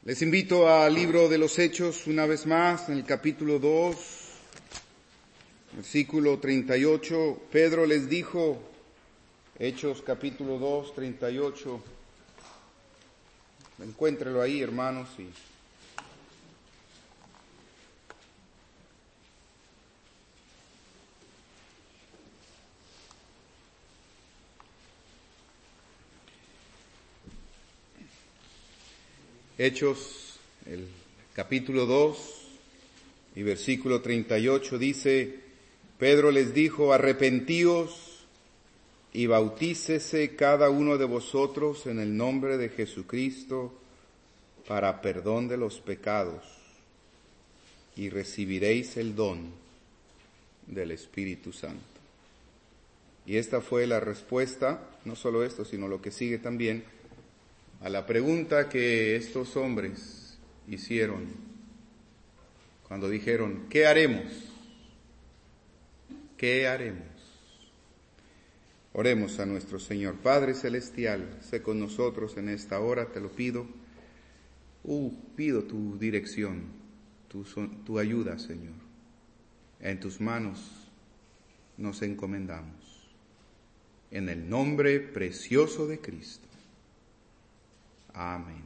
Les invito al libro de los Hechos una vez más, en el capítulo 2, versículo 38. Pedro les dijo, Hechos capítulo 2, 38. Encuéntrelo ahí, hermanos. Hechos, el capítulo 2 y versículo 38 dice, Pedro les dijo, arrepentíos y bautícese cada uno de vosotros en el nombre de Jesucristo para perdón de los pecados y recibiréis el don del Espíritu Santo. Y esta fue la respuesta, no solo esto, sino lo que sigue también, a la pregunta que estos hombres hicieron cuando dijeron, ¿qué haremos? ¿Qué haremos? Oremos a nuestro Señor. Padre Celestial, sé con nosotros en esta hora, te lo pido. Pido tu dirección, tu ayuda, Señor. En tus manos nos encomendamos. En el nombre precioso de Cristo. Amén.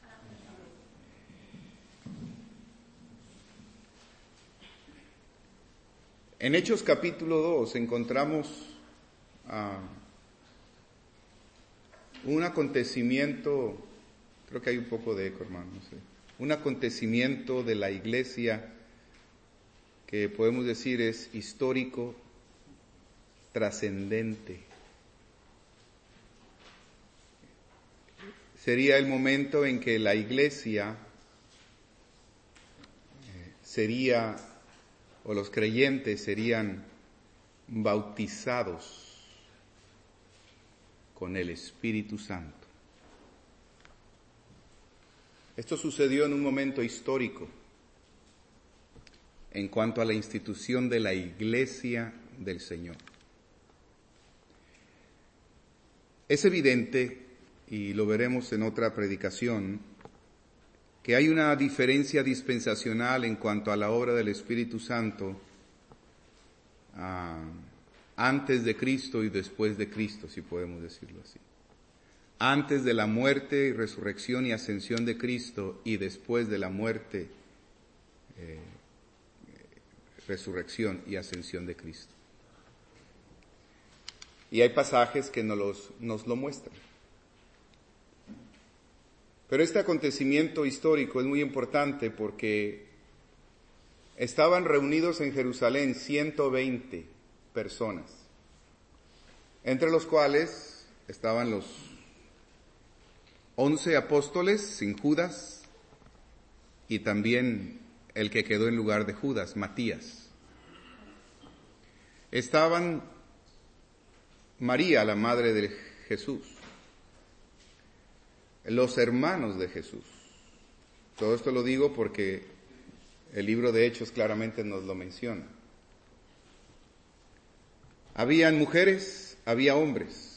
En Hechos capítulo 2 encontramos un acontecimiento, creo que hay un poco de eco, hermano, no sé, un acontecimiento de la iglesia que podemos decir es histórico, trascendente. Sería el momento en que la iglesia o los creyentes serían bautizados con el Espíritu Santo. Esto sucedió en un momento histórico en cuanto a la institución de la iglesia del Señor. Es evidente, y lo veremos en otra predicación, que hay una diferencia dispensacional en cuanto a la obra del Espíritu Santo antes de Cristo y después de Cristo, si podemos decirlo así. Antes de la muerte y resurrección y ascensión de Cristo y después de la muerte, resurrección y ascensión de Cristo. Y hay pasajes que nos lo muestran. Pero este acontecimiento histórico es muy importante porque estaban reunidos en Jerusalén 120 personas, entre los cuales estaban los 11 apóstoles sin Judas y también el que quedó en lugar de Judas, Matías. Estaban María, la madre de Jesús, los hermanos de Jesús. Todo esto lo digo porque el libro de Hechos claramente nos lo menciona. Habían mujeres, había hombres.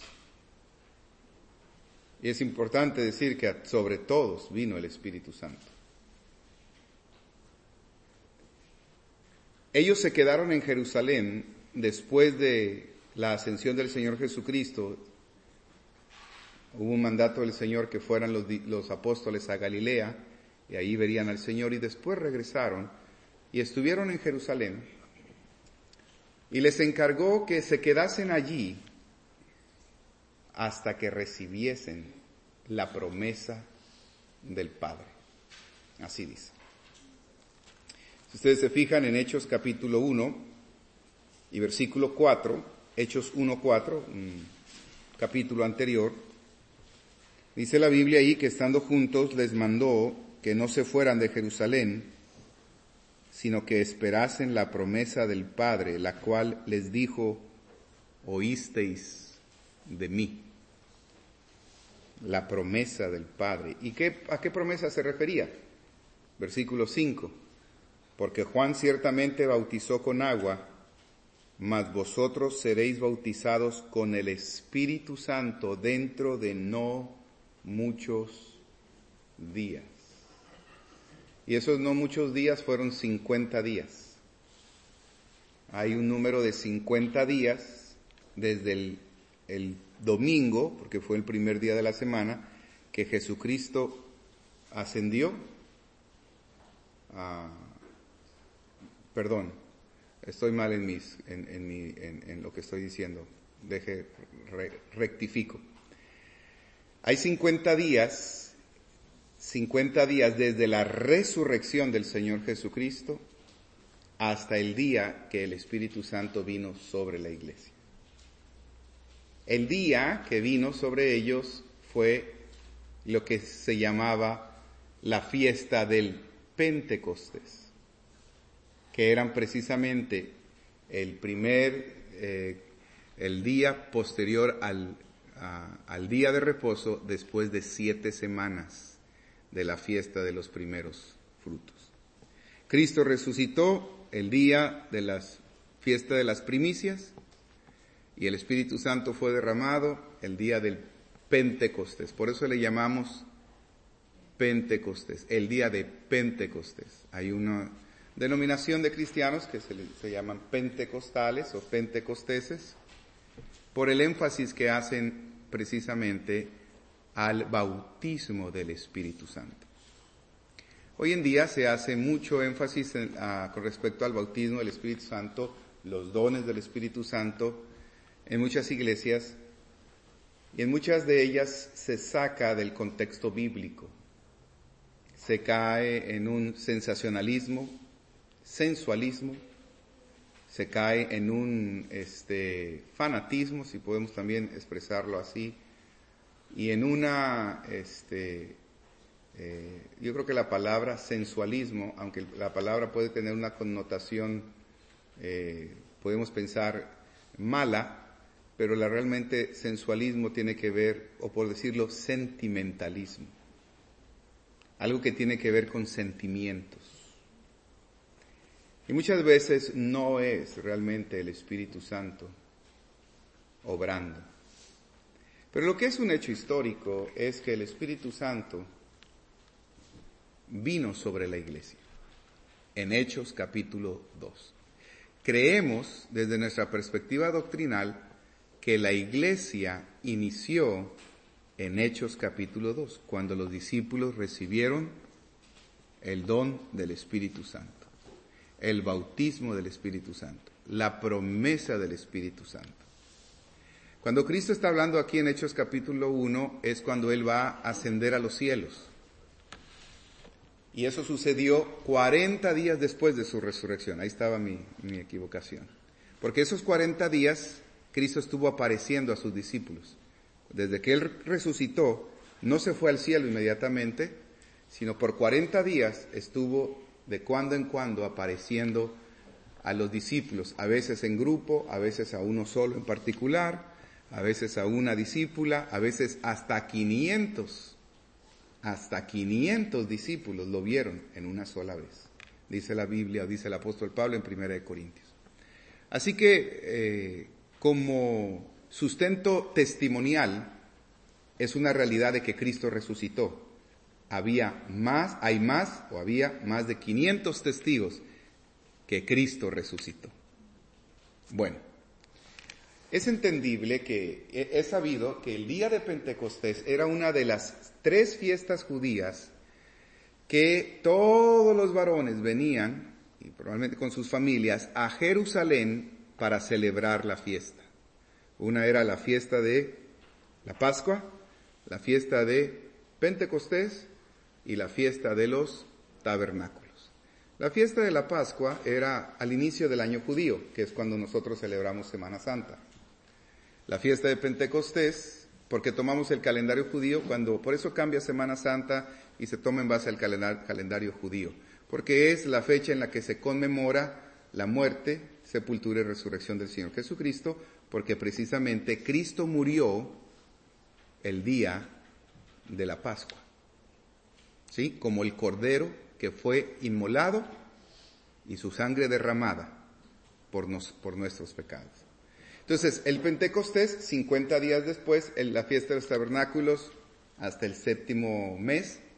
Y es importante decir que sobre todos vino el Espíritu Santo. Ellos se quedaron en Jerusalén después de la ascensión del Señor Jesucristo. Hubo un mandato del Señor que fueran los apóstoles a Galilea, y ahí verían al Señor, y después regresaron y estuvieron en Jerusalén, y les encargó que se quedasen allí hasta que recibiesen la promesa del Padre. Así dice. Si ustedes se fijan en Hechos capítulo 1 y versículo 4, Hechos 1:4, un capítulo anterior, dice la Biblia ahí que estando juntos les mandó que no se fueran de Jerusalén, sino que esperasen la promesa del Padre, la cual les dijo, oísteis de mí. La promesa del Padre. ¿Y a qué promesa se refería? Versículo 5. Porque Juan ciertamente bautizó con agua, mas vosotros seréis bautizados con el Espíritu Santo dentro de no muchos días. Y esos no muchos días fueron 50 días. Hay un número de 50 días desde el domingo, porque fue el primer día de la semana, que Jesucristo ascendió. Perdón, estoy mal en lo que estoy diciendo. Rectifico. Hay 50 días desde la resurrección del Señor Jesucristo hasta el día que el Espíritu Santo vino sobre la iglesia. El día que vino sobre ellos fue lo que se llamaba la fiesta del Pentecostés, que eran precisamente el día posterior al día de reposo después de 7 semanas de la fiesta de los primeros frutos. Cristo resucitó el día de la fiesta de las primicias y el Espíritu Santo fue derramado el día del Pentecostés. Por eso le llamamos Pentecostés, el día de Pentecostés. Hay una denominación de cristianos que se llaman pentecostales o pentecosteses por el énfasis que hacen precisamente al bautismo del Espíritu Santo. Hoy en día se hace mucho énfasis con respecto al bautismo del Espíritu Santo, los dones del Espíritu Santo en muchas iglesias, y en muchas de ellas se saca del contexto bíblico. Se cae en un sensacionalismo, sensualismo, se cae en un fanatismo, si podemos también expresarlo así, y en yo creo que la palabra sensualismo, aunque la palabra puede tener una connotación, podemos pensar mala, pero realmente sensualismo tiene que ver, o por decirlo, sentimentalismo. Algo que tiene que ver con sentimientos. Y muchas veces no es realmente el Espíritu Santo obrando. Pero lo que es un hecho histórico es que el Espíritu Santo vino sobre la iglesia. En Hechos capítulo 2. Creemos desde nuestra perspectiva doctrinal que la iglesia inició en Hechos capítulo 2, cuando los discípulos recibieron el don del Espíritu Santo, el bautismo del Espíritu Santo, la promesa del Espíritu Santo. Cuando Cristo está hablando aquí en Hechos capítulo 1 es cuando Él va a ascender a los cielos. Y eso sucedió 40 días después de su resurrección. Ahí estaba mi equivocación. Porque esos 40 días Cristo estuvo apareciendo a sus discípulos. Desde que Él resucitó, no se fue al cielo inmediatamente, sino por 40 días estuvo de cuando en cuando apareciendo a los discípulos, a veces en grupo, a veces a uno solo en particular, a veces a una discípula, a veces hasta 500 discípulos lo vieron en una sola vez. Dice la Biblia, dice el apóstol Pablo en 1 Corintios. Así que, como sustento testimonial, es una realidad de que Cristo resucitó. Había más de 500 testigos que Cristo resucitó. Bueno, es entendible que es sabido que el día de Pentecostés era una de las 3 fiestas judías que todos los varones venían, y probablemente con sus familias, a Jerusalén para celebrar la fiesta. Una era la fiesta de la Pascua, la fiesta de Pentecostés y la fiesta de los tabernáculos. La fiesta de la Pascua era al inicio del año judío, que es cuando nosotros celebramos Semana Santa. La fiesta de Pentecostés, porque tomamos el calendario judío, por eso cambia Semana Santa y se toma en base al calendario judío, porque es la fecha en la que se conmemora la muerte, sepultura y resurrección del Señor Jesucristo, porque precisamente Cristo murió el día de la Pascua, ¿sí? Como el cordero que fue inmolado y su sangre derramada por nuestros pecados. Entonces, el Pentecostés, 50 días después, la fiesta de los tabernáculos, hasta el 7º mes,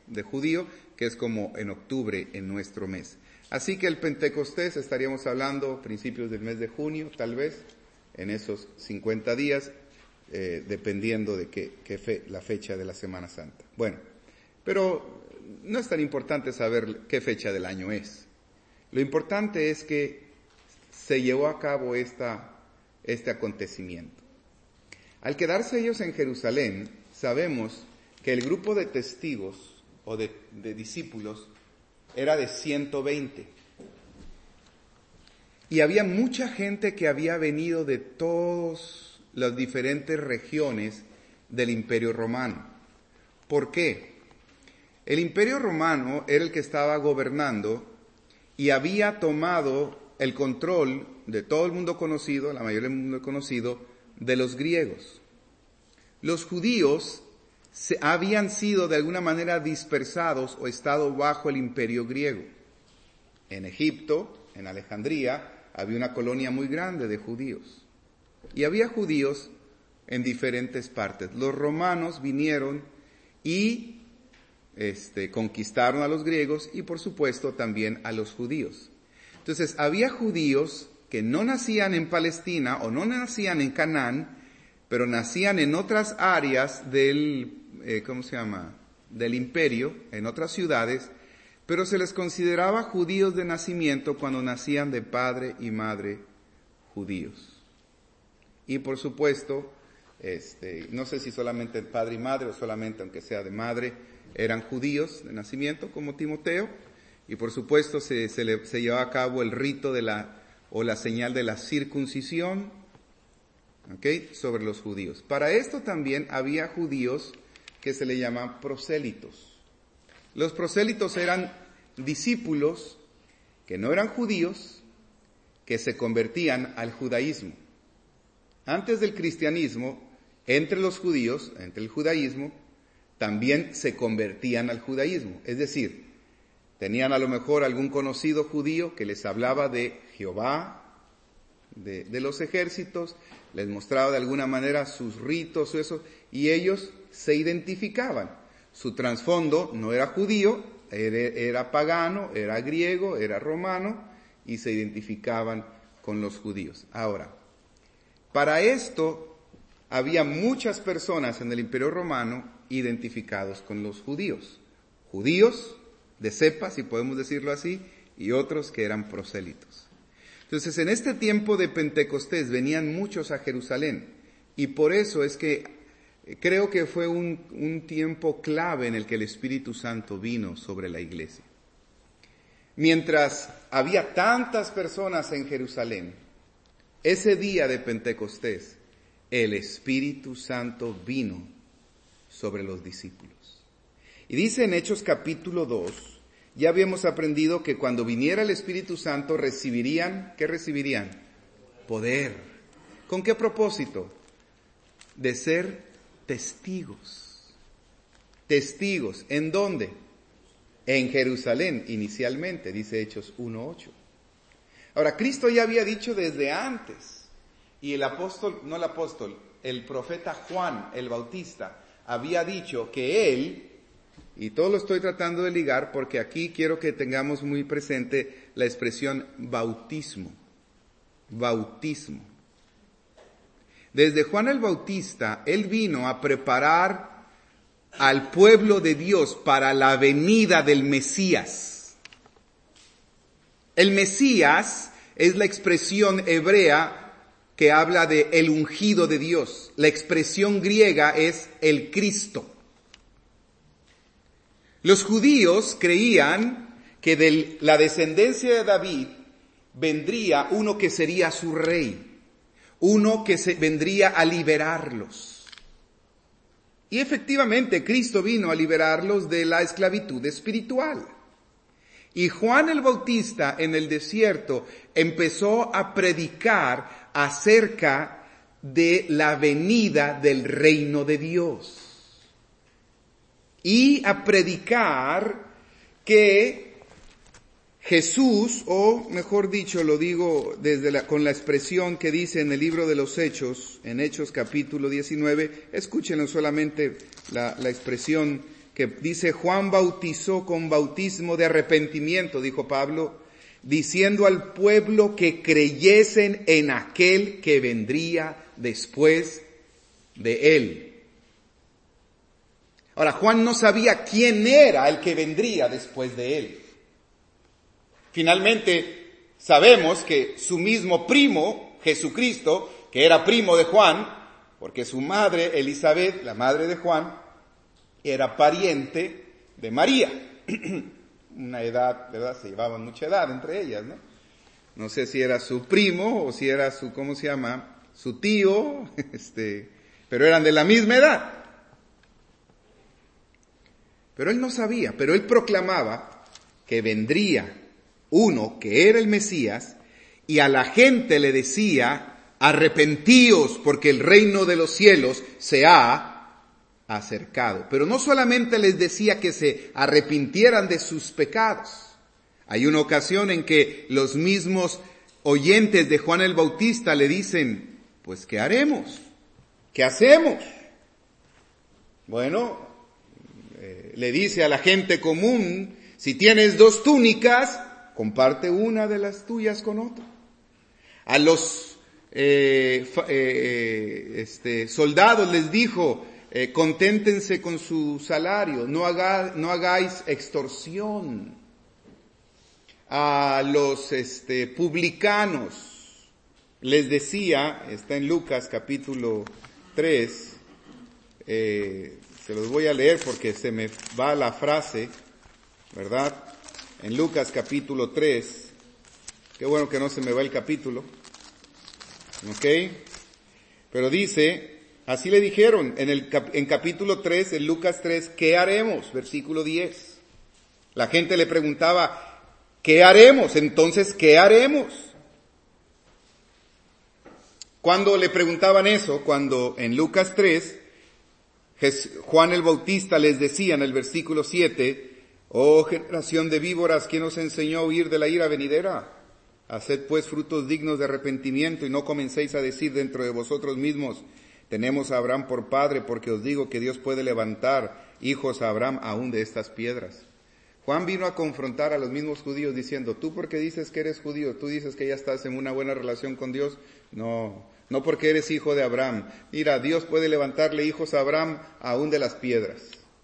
de judío, que es como en octubre en nuestro mes. Así que el Pentecostés estaríamos hablando principios del mes de junio, tal vez, en esos 50 días, dependiendo de la fecha de la Semana Santa. Bueno, pero no es tan importante saber qué fecha del año es. Lo importante es que se llevó a cabo este acontecimiento. Al quedarse ellos en Jerusalén, sabemos que el grupo de testigos o de discípulos era de 120. Y había mucha gente que había venido de todas las diferentes regiones del Imperio Romano. ¿Por qué? El Imperio Romano era el que estaba gobernando y había tomado el control de todo el mundo conocido, la mayoría del mundo conocido, de los griegos. Los judíos habían sido de alguna manera dispersados o estado bajo el imperio griego. En Egipto, en Alejandría, había una colonia muy grande de judíos. Y había judíos en diferentes partes. Los romanos vinieron y conquistaron a los griegos y por supuesto también a los judíos. Entonces había judíos que no nacían en Palestina o no nacían en Canaán, pero nacían en otras áreas del imperio, en otras ciudades, pero se les consideraba judíos de nacimiento cuando nacían de padre y madre judíos. Y por supuesto, no sé si solamente el padre y madre o solamente aunque sea de madre, eran judíos de nacimiento como Timoteo, y por supuesto se llevaba a cabo el rito la señal de la circuncisión, sobre los judíos. Para esto también había judíos que se le llaman prosélitos. Los prosélitos eran discípulos que no eran judíos, que se convertían al judaísmo. Antes del cristianismo, entre los judíos, entre el judaísmo, también se convertían al judaísmo. Es decir, tenían a lo mejor algún conocido judío que les hablaba de Jehová, de los ejércitos, les mostraba de alguna manera sus ritos o eso, y ellos se identificaban. Su trasfondo no era judío, era pagano, era griego, era romano, y se identificaban con los judíos. Ahora, para esto había muchas personas en el Imperio Romano identificados con los judíos. Judíos de cepa, si podemos decirlo así, y otros que eran prosélitos. Entonces, en este tiempo de Pentecostés venían muchos a Jerusalén, y por eso es que creo que fue un tiempo clave en el que el Espíritu Santo vino sobre la iglesia. Mientras había tantas personas en Jerusalén, ese día de Pentecostés, el Espíritu Santo vino sobre los discípulos. Y dice en Hechos capítulo 2, ya habíamos aprendido que cuando viniera el Espíritu Santo recibirían, ¿qué recibirían? Poder. ¿Con qué propósito? De ser testigos. Testigos. ¿En dónde? En Jerusalén, inicialmente, dice Hechos 1:8. Ahora, Cristo ya había dicho desde antes, y el profeta Juan el Bautista había dicho que él, y todo lo estoy tratando de ligar porque aquí quiero que tengamos muy presente la expresión bautismo. Bautismo. Desde Juan el Bautista, él vino a preparar al pueblo de Dios para la venida del Mesías. El Mesías es la expresión hebrea que habla de el ungido de Dios. La expresión griega es el Cristo. Los judíos creían que de la descendencia de David vendría uno que sería su rey, uno que vendría a liberarlos. Y efectivamente Cristo vino a liberarlos de la esclavitud espiritual. Y Juan el Bautista en el desierto empezó a predicar acerca de la venida del reino de Dios. Y a predicar que Jesús, o mejor dicho, lo digo con la expresión que dice en el libro de los Hechos, en Hechos capítulo 19, escúchenlo solamente la expresión que dice Juan bautizó con bautismo de arrepentimiento, dijo Pablo, diciendo al pueblo que creyesen en aquel que vendría después de él. Ahora, Juan no sabía quién era el que vendría después de él. Finalmente, sabemos que su mismo primo, Jesucristo, que era primo de Juan, porque su madre, Elizabeth, la madre de Juan, era pariente de María. Una edad, ¿verdad? Se llevaban mucha edad entre ellas, ¿no? No sé si era su primo o si era su, ¿cómo se llama? Su tío, pero eran de la misma edad. Pero él no sabía, pero él proclamaba que vendría uno que era el Mesías y a la gente le decía, arrepentíos porque el reino de los cielos se ha acercado. Pero no solamente les decía que se arrepintieran de sus pecados. Hay una ocasión en que los mismos oyentes de Juan el Bautista le dicen, pues ¿qué haremos? ¿Qué hacemos? Bueno, le dice a la gente común, si tienes 2 túnicas, comparte una de las tuyas con otro. A los soldados les dijo, conténtense con su salario, no hagáis extorsión. A los publicanos les decía, está en Lucas capítulo 3, se los voy a leer porque se me va la frase, ¿verdad? En Lucas capítulo 3, qué bueno que no se me va el capítulo, ¿ok? Pero dice, así le dijeron en capítulo 3, en Lucas 3, ¿qué haremos? Versículo 10. La gente le preguntaba, ¿qué haremos? Entonces, ¿qué haremos? Cuando le preguntaban eso, cuando en Lucas 3, Juan el Bautista les decía en el versículo 7, oh generación de víboras, ¿quién os enseñó a huir de la ira venidera? Haced pues frutos dignos de arrepentimiento y no comencéis a decir dentro de vosotros mismos, tenemos a Abraham por padre, porque os digo que Dios puede levantar hijos a Abraham aún de estas piedras. Juan vino a confrontar a los mismos judíos diciendo, tú porque dices que eres judío, tú dices que ya estás en una buena relación con Dios, no porque eres hijo de Abraham. Mira, Dios puede levantarle hijos a Abraham aún de las piedras.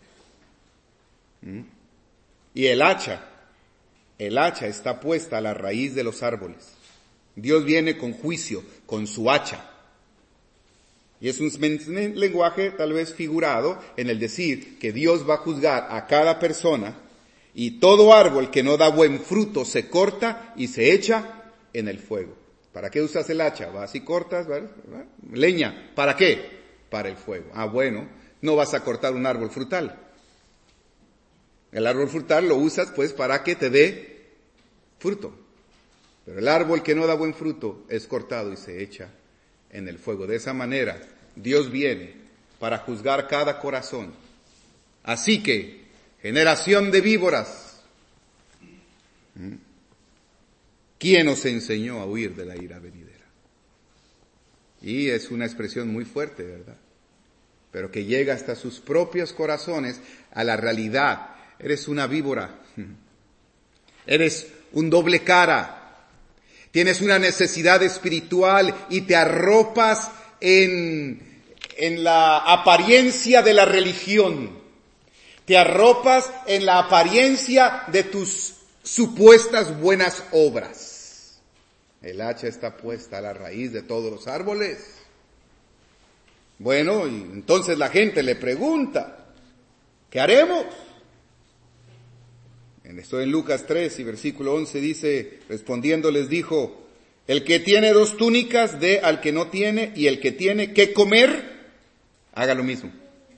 Y el hacha está puesta a la raíz de los árboles. Dios viene con juicio, con su hacha. Y es un lenguaje tal vez figurado en el decir que Dios va a juzgar a cada persona y todo árbol que no da buen fruto se corta y se echa en el fuego. ¿Para qué usas el hacha? Vas y cortas, ¿verdad? Leña. ¿Para qué? Para el fuego. Bueno, no vas a cortar un árbol frutal. El árbol frutal lo usas pues para que te dé fruto. Pero el árbol que no da buen fruto es cortado y se echa en el fuego. De esa manera, Dios viene para juzgar cada corazón. Así que, generación de víboras, ¿quién os enseñó a huir de la ira venidera? Y es una expresión muy fuerte, ¿verdad? Pero que llega hasta sus propios corazones a la realidad. Eres una víbora. Eres un doble cara. Tienes una necesidad espiritual y te arropas en la apariencia de la religión. Te arropas en la apariencia de tus supuestas buenas obras. El hacha está puesta a la raíz de todos los árboles. Bueno, y entonces la gente le pregunta, ¿qué haremos? Esto en Lucas 3 y versículo 11 dice, respondiendo les dijo, el que tiene 2 túnicas dé al que no tiene, y el que tiene que comer, haga lo mismo.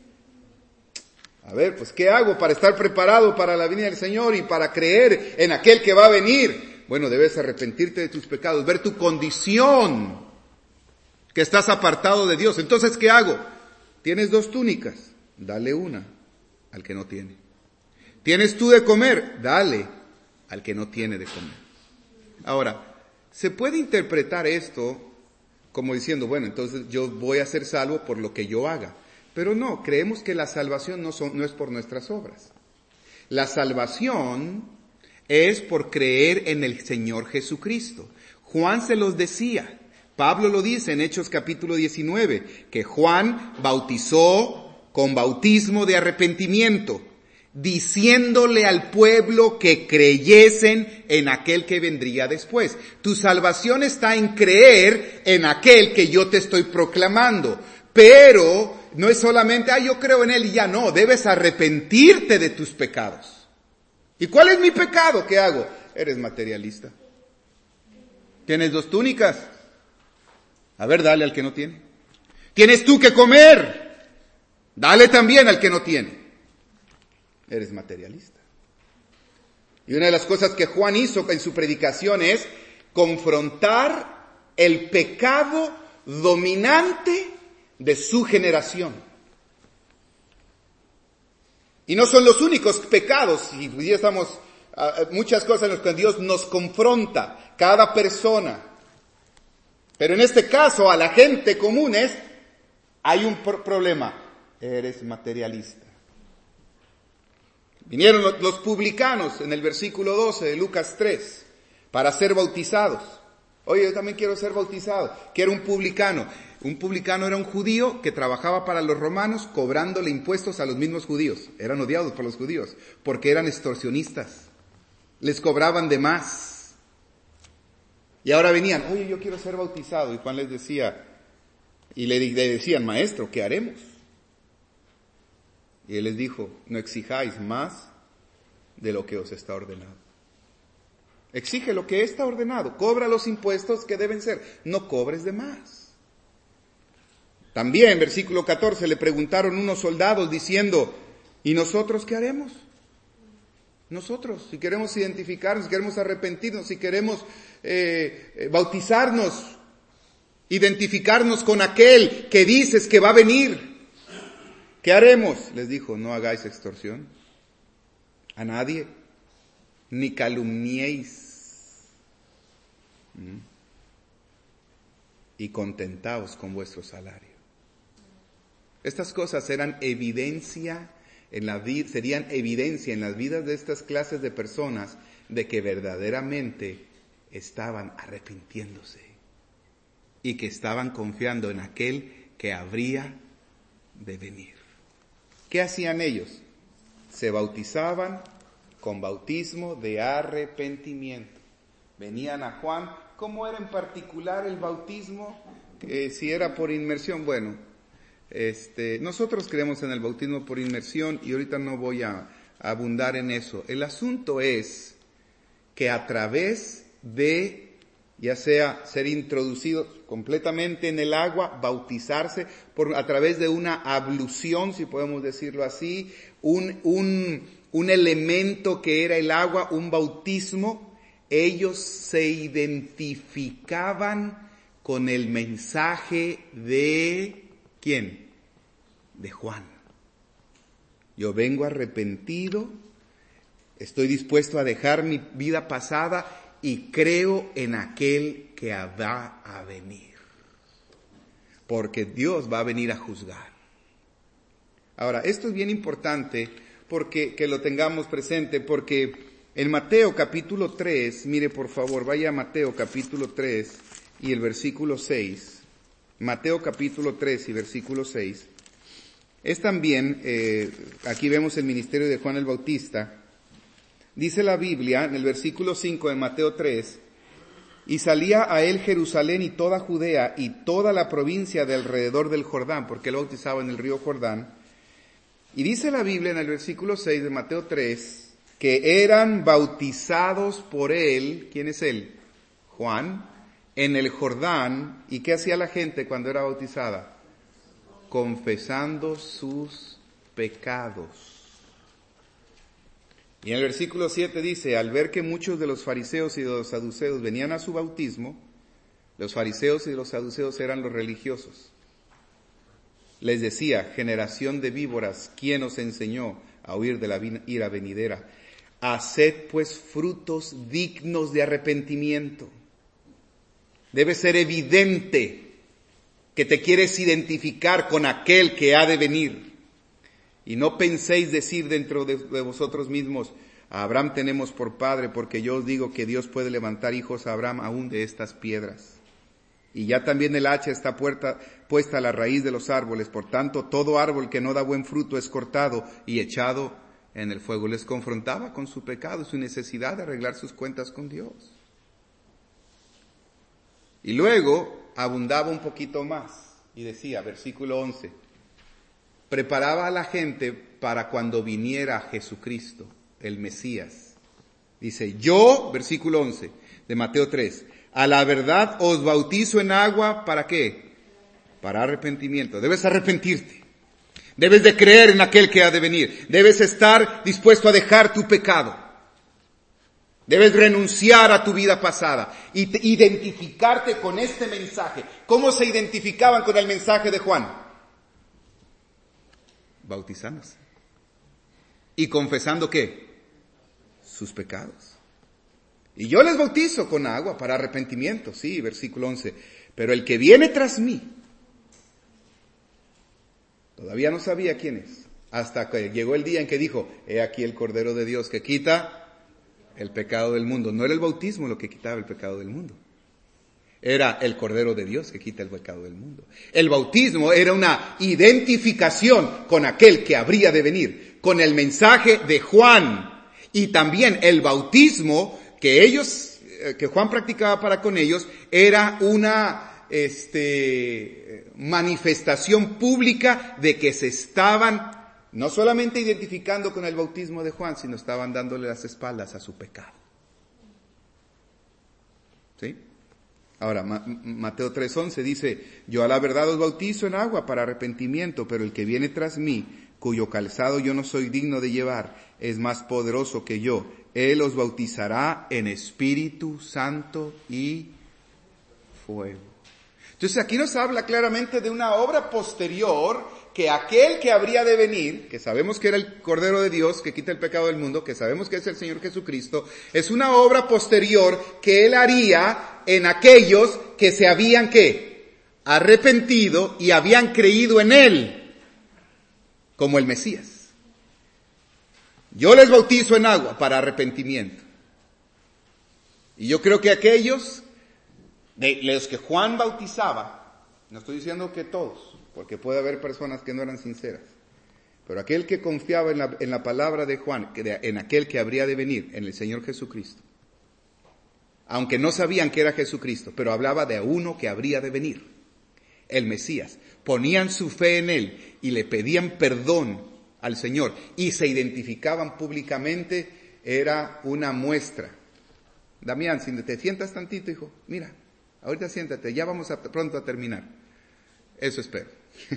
A ver, pues ¿qué hago para estar preparado para la venida del Señor y para creer en aquel que va a venir? Bueno, debes arrepentirte de tus pecados, ver tu condición, que estás apartado de Dios. Entonces, ¿qué hago? Tienes 2 túnicas, dale una al que no tiene. ¿Tienes tú de comer? Dale al que no tiene de comer. Ahora, se puede interpretar esto como diciendo, bueno, entonces yo voy a ser salvo por lo que yo haga. Pero no, creemos que la salvación no es por nuestras obras. La salvación es por creer en el Señor Jesucristo. Juan se los decía, Pablo lo dice en Hechos capítulo 19, que Juan bautizó con bautismo de arrepentimiento, diciéndole al pueblo que creyesen en aquel que vendría después. Tu salvación está en creer en aquel que yo te estoy proclamando, pero no es solamente, yo creo en él y ya no, debes arrepentirte de tus pecados. ¿Y cuál es mi pecado? ¿Qué hago? Eres materialista. ¿Tienes 2 túnicas? A ver, dale al que no tiene. ¿Tienes tú que comer? Dale también al que no tiene. Eres materialista. Y una de las cosas que Juan hizo en su predicación es confrontar el pecado dominante de su generación. Y no son los únicos pecados, y ya estamos, muchas cosas en las que Dios nos confronta, cada persona. Pero en este caso, a la gente común hay un problema, eres materialista. Vinieron los publicanos en el versículo 12 de Lucas 3 para ser bautizados. Oye, yo también quiero ser bautizado. ¿Qué era un publicano? Un publicano era un judío que trabajaba para los romanos cobrándole impuestos a los mismos judíos. Eran odiados por los judíos porque eran extorsionistas. Les cobraban de más. Y ahora venían, oye, yo quiero ser bautizado. Y Juan les decía, y le decían, maestro, ¿qué haremos? Y él les dijo, no exijáis más de lo que os está ordenado. Exige lo que está ordenado. Cobra los impuestos que deben ser. No cobres de más. También, versículo 14, le preguntaron unos soldados diciendo, ¿y nosotros qué haremos? Nosotros, si queremos identificarnos, si queremos arrepentirnos, si queremos bautizarnos, identificarnos con aquel que dices que va a venir, ¿qué haremos? Les dijo, no hagáis extorsión a nadie, ni calumniéis, y contentaos con vuestro salario. Estas cosas eran evidencia serían evidencia en las vidas de estas clases de personas de que verdaderamente estaban arrepintiéndose y que estaban confiando en aquel que habría de venir. ¿Qué hacían ellos? Se bautizaban con bautismo de arrepentimiento. Venían a Juan. ¿Cómo era en particular el bautismo? Si era por inmersión, bueno, nosotros creemos en el bautismo por inmersión y ahorita no voy a abundar en eso. El asunto es que a través de, ya sea ser introducido completamente en el agua, bautizarse, a través de una ablución, si podemos decirlo así, un elemento que era el agua, un bautismo, ellos se identificaban con el mensaje de ¿quién? De Juan. Yo vengo arrepentido, estoy dispuesto a dejar mi vida pasada y creo en aquel que va a venir. Porque Dios va a venir a juzgar. Ahora, esto es bien importante porque que lo tengamos presente, porque en Mateo capítulo 3, mire por favor, vaya a Mateo capítulo 3 y el versículo 6. Mateo capítulo 3 y versículo 6. Es también, aquí vemos el ministerio de Juan el Bautista. Dice la Biblia en el versículo 5 de Mateo 3, y salía a él Jerusalén y toda Judea y toda la provincia de alrededor del Jordán, porque él bautizaba en el río Jordán. Y dice la Biblia en el versículo 6 de Mateo 3, que eran bautizados por él, ¿quién es él? Juan, en el Jordán. ¿Y qué hacía la gente cuando era bautizada? Confesando sus pecados. Y en el versículo 7 dice, al ver que muchos de los fariseos y de los saduceos venían a su bautismo, los fariseos y los saduceos eran los religiosos. Les decía, generación de víboras, ¿quién os enseñó a huir de la ira venidera? Haced pues frutos dignos de arrepentimiento. Debe ser evidente que te quieres identificar con aquel que ha de venir. Y no penséis decir dentro de vosotros mismos, a Abraham tenemos por padre, porque yo os digo que Dios puede levantar hijos a Abraham aún de estas piedras. Y ya también el hacha está puesta a la raíz de los árboles, por tanto todo árbol que no da buen fruto es cortado y echado en el fuego. Les confrontaba con su pecado y su necesidad de arreglar sus cuentas con Dios. Y luego abundaba un poquito más y decía, versículo 11, preparaba a la gente para cuando viniera Jesucristo, el Mesías. Dice, yo, versículo 11 de Mateo 3, a la verdad os bautizo en agua, ¿para qué? Para arrepentimiento. Debes arrepentirte. Debes de creer en aquel que ha de venir. Debes estar dispuesto a dejar tu pecado. Debes renunciar a tu vida pasada y identificarte con este mensaje. ¿Cómo se identificaban con el mensaje de Juan? Bautizándose. ¿Y confesando qué? Sus pecados. Y yo les bautizo con agua para arrepentimiento, sí, versículo 11. Pero el que viene tras mí, todavía no sabía quién es, hasta que llegó el día en que dijo, he aquí el Cordero de Dios que quita el pecado del mundo. No era el bautismo lo que quitaba el pecado del mundo. Era el Cordero de Dios que quita el pecado del mundo. El bautismo era una identificación con aquel que habría de venir, con el mensaje de Juan. Y también el bautismo que Juan practicaba para con ellos, era una manifestación pública de que se estaban no solamente identificando con el bautismo de Juan, sino estaban dándole las espaldas a su pecado. ¿Sí? Ahora, Mateo 3:11 dice, yo a la verdad os bautizo en agua para arrepentimiento, pero el que viene tras mí, cuyo calzado yo no soy digno de llevar, es más poderoso que yo. Él os bautizará en Espíritu Santo y fuego. Entonces aquí nos habla claramente de una obra posterior, que aquel que habría de venir, que sabemos que era el Cordero de Dios que quita el pecado del mundo, que sabemos que es el Señor Jesucristo, es una obra posterior que Él haría en aquellos que se habían ¿qué? Arrepentido y habían creído en Él como el Mesías. Yo les bautizo en agua para arrepentimiento. Y yo creo que aquellos de los que Juan bautizaba, no estoy diciendo que todos, porque puede haber personas que no eran sinceras, pero aquel que confiaba en la palabra de Juan, en aquel que habría de venir, en el Señor Jesucristo, aunque no sabían que era Jesucristo, pero hablaba de uno que habría de venir, el Mesías, ponían su fe en Él y le pedían perdón al Señor y se identificaban públicamente, era una muestra. Damián, si te sientas tantito, hijo, mira, ahorita siéntate, ya vamos pronto a terminar. Eso espero.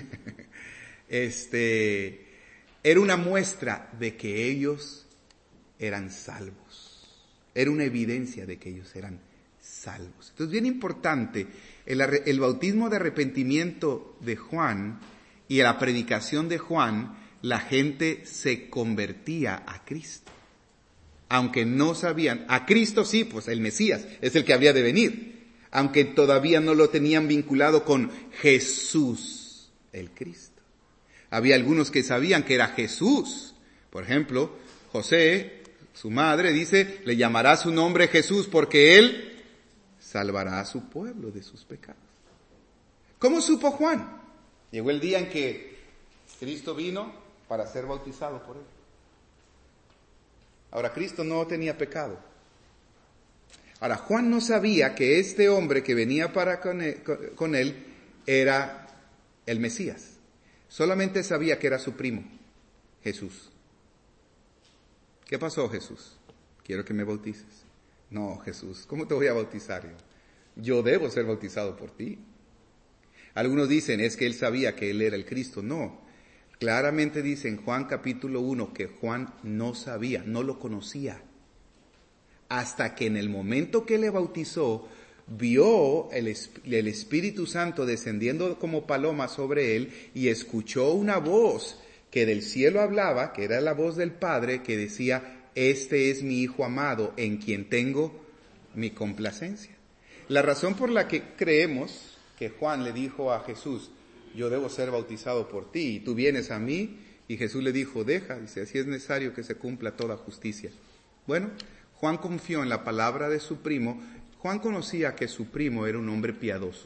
Era una muestra de que ellos eran salvos. Era una evidencia de que ellos eran salvos. Entonces, bien importante, el bautismo de arrepentimiento de Juan y la predicación de Juan, la gente se convertía a Cristo. Aunque no sabían, a Cristo sí, pues el Mesías es el que habría de venir. Aunque todavía no lo tenían vinculado con Jesús, el Cristo. Había algunos que sabían que era Jesús. Por ejemplo, José, su madre, dice, le llamará su nombre Jesús porque Él salvará a su pueblo de sus pecados. ¿Cómo supo Juan? Llegó el día en que Cristo vino para ser bautizado por Él. Ahora, Cristo no tenía pecado. Ahora, Juan no sabía que este hombre que venía con él era el Mesías. Solamente sabía que era su primo, Jesús. ¿Qué pasó, Jesús? Quiero que me bautices. No, Jesús, ¿cómo te voy a bautizar yo? Yo debo ser bautizado por ti. Algunos dicen, es que él sabía que él era el Cristo. No, claramente dice en Juan capítulo 1 que Juan no sabía, no lo conocía. Hasta que en el momento que le bautizó, vio el Espíritu Santo descendiendo como paloma sobre él y escuchó una voz que del cielo hablaba, que era la voz del Padre, que decía, este es mi Hijo amado en quien tengo mi complacencia. La razón por la que creemos que Juan le dijo a Jesús, yo debo ser bautizado por ti y tú vienes a mí? Y Jesús le dijo, deja, dice, así es necesario que se cumpla toda justicia. Bueno, Juan confió en la palabra de su primo. Juan conocía que su primo era un hombre piadoso.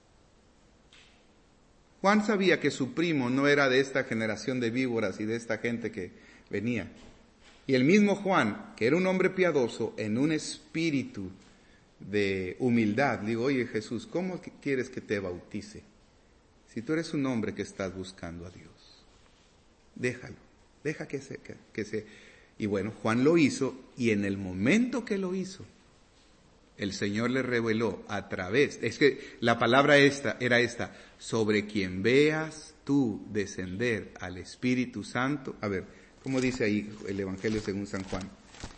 Juan sabía que su primo no era de esta generación de víboras y de esta gente que venía. Y el mismo Juan, que era un hombre piadoso, en un espíritu de humildad, le digo, oye Jesús, ¿cómo quieres que te bautice? Si tú eres un hombre que estás buscando a Dios, déjalo, deja que se. Y bueno, Juan lo hizo, y en el momento que lo hizo, el Señor le reveló a través, es que la palabra era esta, sobre quien veas tú descender al Espíritu Santo. A ver, ¿cómo dice ahí el Evangelio según San Juan?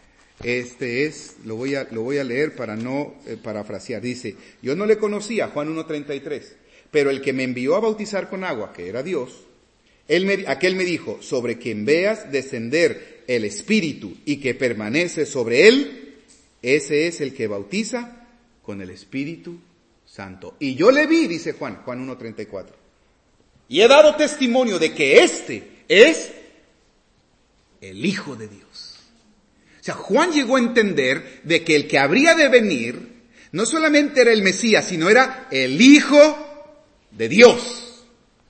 Lo voy a leer para no parafrasear. Dice, yo no le conocía, Juan 1:33, pero el que me envió a bautizar con agua, que era Dios, aquel me dijo, sobre quien veas descender el Espíritu y que permanece sobre él, ese es el que bautiza con el Espíritu Santo. Y yo le vi, dice Juan 1:34, y he dado testimonio de que este es el Hijo de Dios. O sea, Juan llegó a entender de que el que habría de venir no solamente era el Mesías, sino era el Hijo de Dios.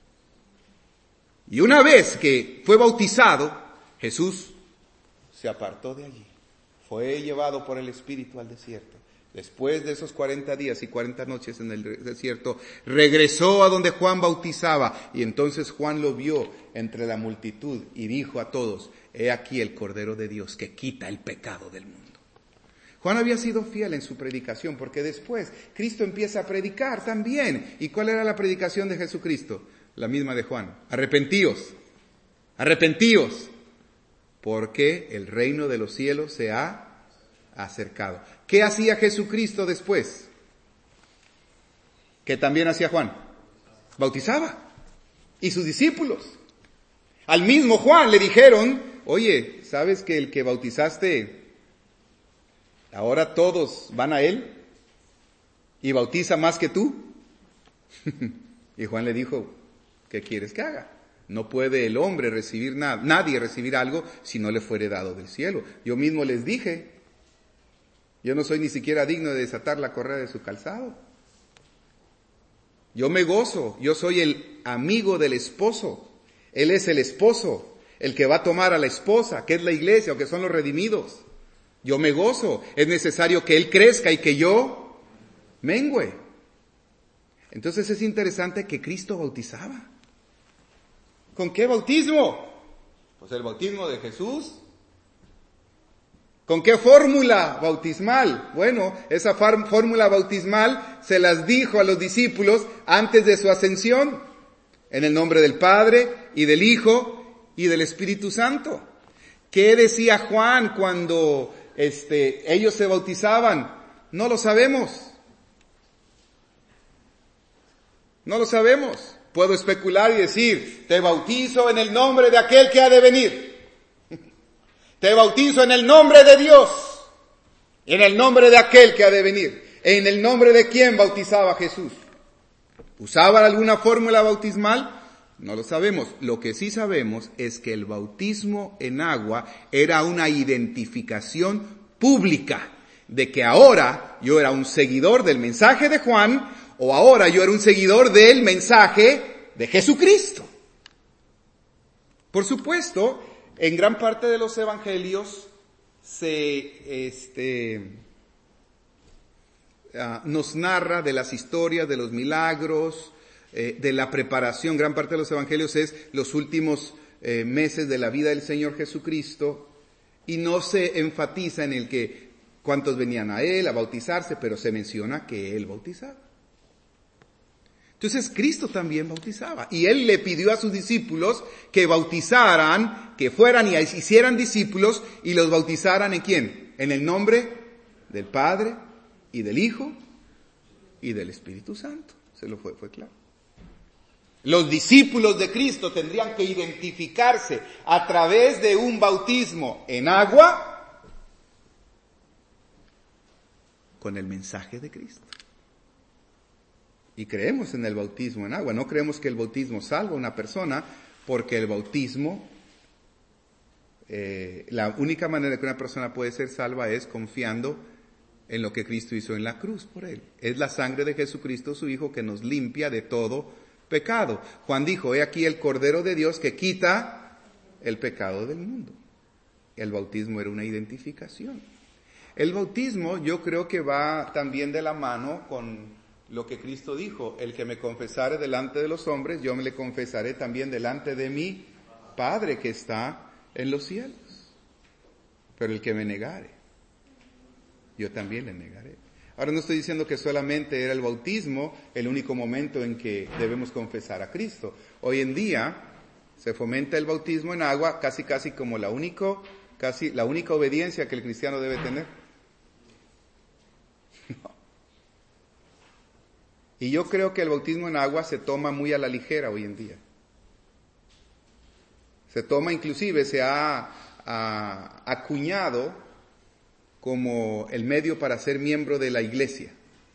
Y una vez que fue bautizado, Jesús se apartó de allí. Fue llevado por el Espíritu al desierto. Después de esos 40 días y 40 noches en el desierto, regresó a donde Juan bautizaba. Y entonces Juan lo vio entre la multitud y dijo a todos, he aquí el Cordero de Dios que quita el pecado del mundo. Juan había sido fiel en su predicación, porque después Cristo empieza a predicar también. ¿Y cuál era la predicación de Jesucristo? La misma de Juan. Arrepentíos, arrepentíos, porque el reino de los cielos se ha acercado. ¿Qué hacía Jesucristo después? ¿Qué también hacía Juan? Bautizaba. Y sus discípulos. Al mismo Juan le dijeron, oye, ¿sabes que el que bautizaste, ahora todos van a él y bautiza más que tú? Y Juan le dijo, ¿qué quieres que haga? No puede el hombre recibir nada, nadie recibir algo si no le fuere dado del cielo. Yo mismo les dije, yo no soy ni siquiera digno de desatar la correa de su calzado. Yo me gozo, yo soy el amigo del esposo. Él es el esposo, el que va a tomar a la esposa, que es la iglesia o que son los redimidos. Yo me gozo, es necesario que él crezca y que yo mengüe. Entonces es interesante que Cristo bautizaba. ¿Con qué bautismo? Pues el bautismo de Jesús. ¿Con qué fórmula bautismal? Bueno, esa fórmula bautismal se las dijo a los discípulos antes de su ascensión, en el nombre del Padre y del Hijo y del Espíritu Santo. ¿Qué decía Juan cuando ellos se bautizaban? No lo sabemos. No lo sabemos. Puedo especular y decir, te bautizo en el nombre de aquel que ha de venir. Te bautizo en el nombre de Dios, en el nombre de aquel que ha de venir. ¿En el nombre de quién bautizaba Jesús? ¿Usaban alguna fórmula bautismal? No lo sabemos. Lo que sí sabemos es que el bautismo en agua era una identificación pública de que ahora yo era un seguidor del mensaje de Juan, o ahora yo era un seguidor del mensaje de Jesucristo. Por supuesto, en gran parte de los evangelios nos narra de las historias, de los milagros, de la preparación. Gran parte de los evangelios es los últimos meses de la vida del Señor Jesucristo, y no se enfatiza en el que cuántos venían a Él a bautizarse, pero se menciona que Él bautizaba. Entonces Cristo también bautizaba, y Él le pidió a sus discípulos que bautizaran, que fueran y hicieran discípulos y los bautizaran ¿en quién? En el nombre del Padre y del Hijo y del Espíritu Santo. Fue claro. Los discípulos de Cristo tendrían que identificarse a través de un bautismo en agua con el mensaje de Cristo. Y creemos en el bautismo en agua. No creemos que el bautismo salva a una persona, porque el bautismo, la única manera que una persona puede ser salva es confiando en lo que Cristo hizo en la cruz por él. Es la sangre de Jesucristo, su Hijo, que nos limpia de todo pecado. Juan dijo, he aquí el Cordero de Dios que quita el pecado del mundo. El bautismo era una identificación. El bautismo yo creo que va también de la mano con lo que Cristo dijo, el que me confesare delante de los hombres, yo me le confesaré también delante de mi Padre que está en los cielos. Pero el que me negare, yo también le negaré. Ahora no estoy diciendo que solamente era el bautismo el único momento en que debemos confesar a Cristo. Hoy en día se fomenta el bautismo en agua casi como la única obediencia que el cristiano debe tener. No. Y yo creo que el bautismo en agua se toma muy a la ligera hoy en día. Se toma, inclusive se ha acuñado como el medio para ser miembro de la iglesia.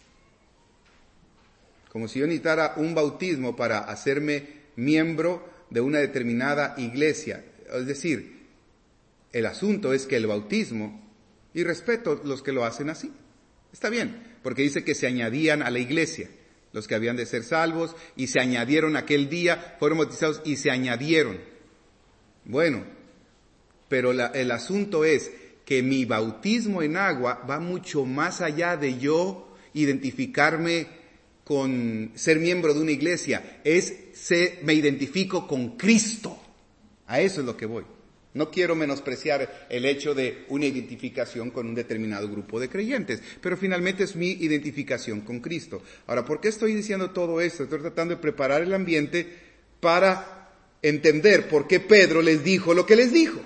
Como si yo necesitara un bautismo para hacerme miembro de una determinada iglesia. Es decir, el asunto es que el bautismo, y respeto los que lo hacen así, está bien, porque dice que se añadían a la iglesia, los que habían de ser salvos, y se añadieron aquel día, fueron bautizados y se añadieron. Bueno, pero el asunto es que mi bautismo en agua va mucho más allá de yo identificarme con ser miembro de una iglesia. Me identifico con Cristo. A eso es lo que voy. No quiero menospreciar el hecho de una identificación con un determinado grupo de creyentes, pero finalmente es mi identificación con Cristo. Ahora, ¿por qué estoy diciendo todo esto? Estoy tratando de preparar el ambiente para entender por qué Pedro les dijo lo que les dijo.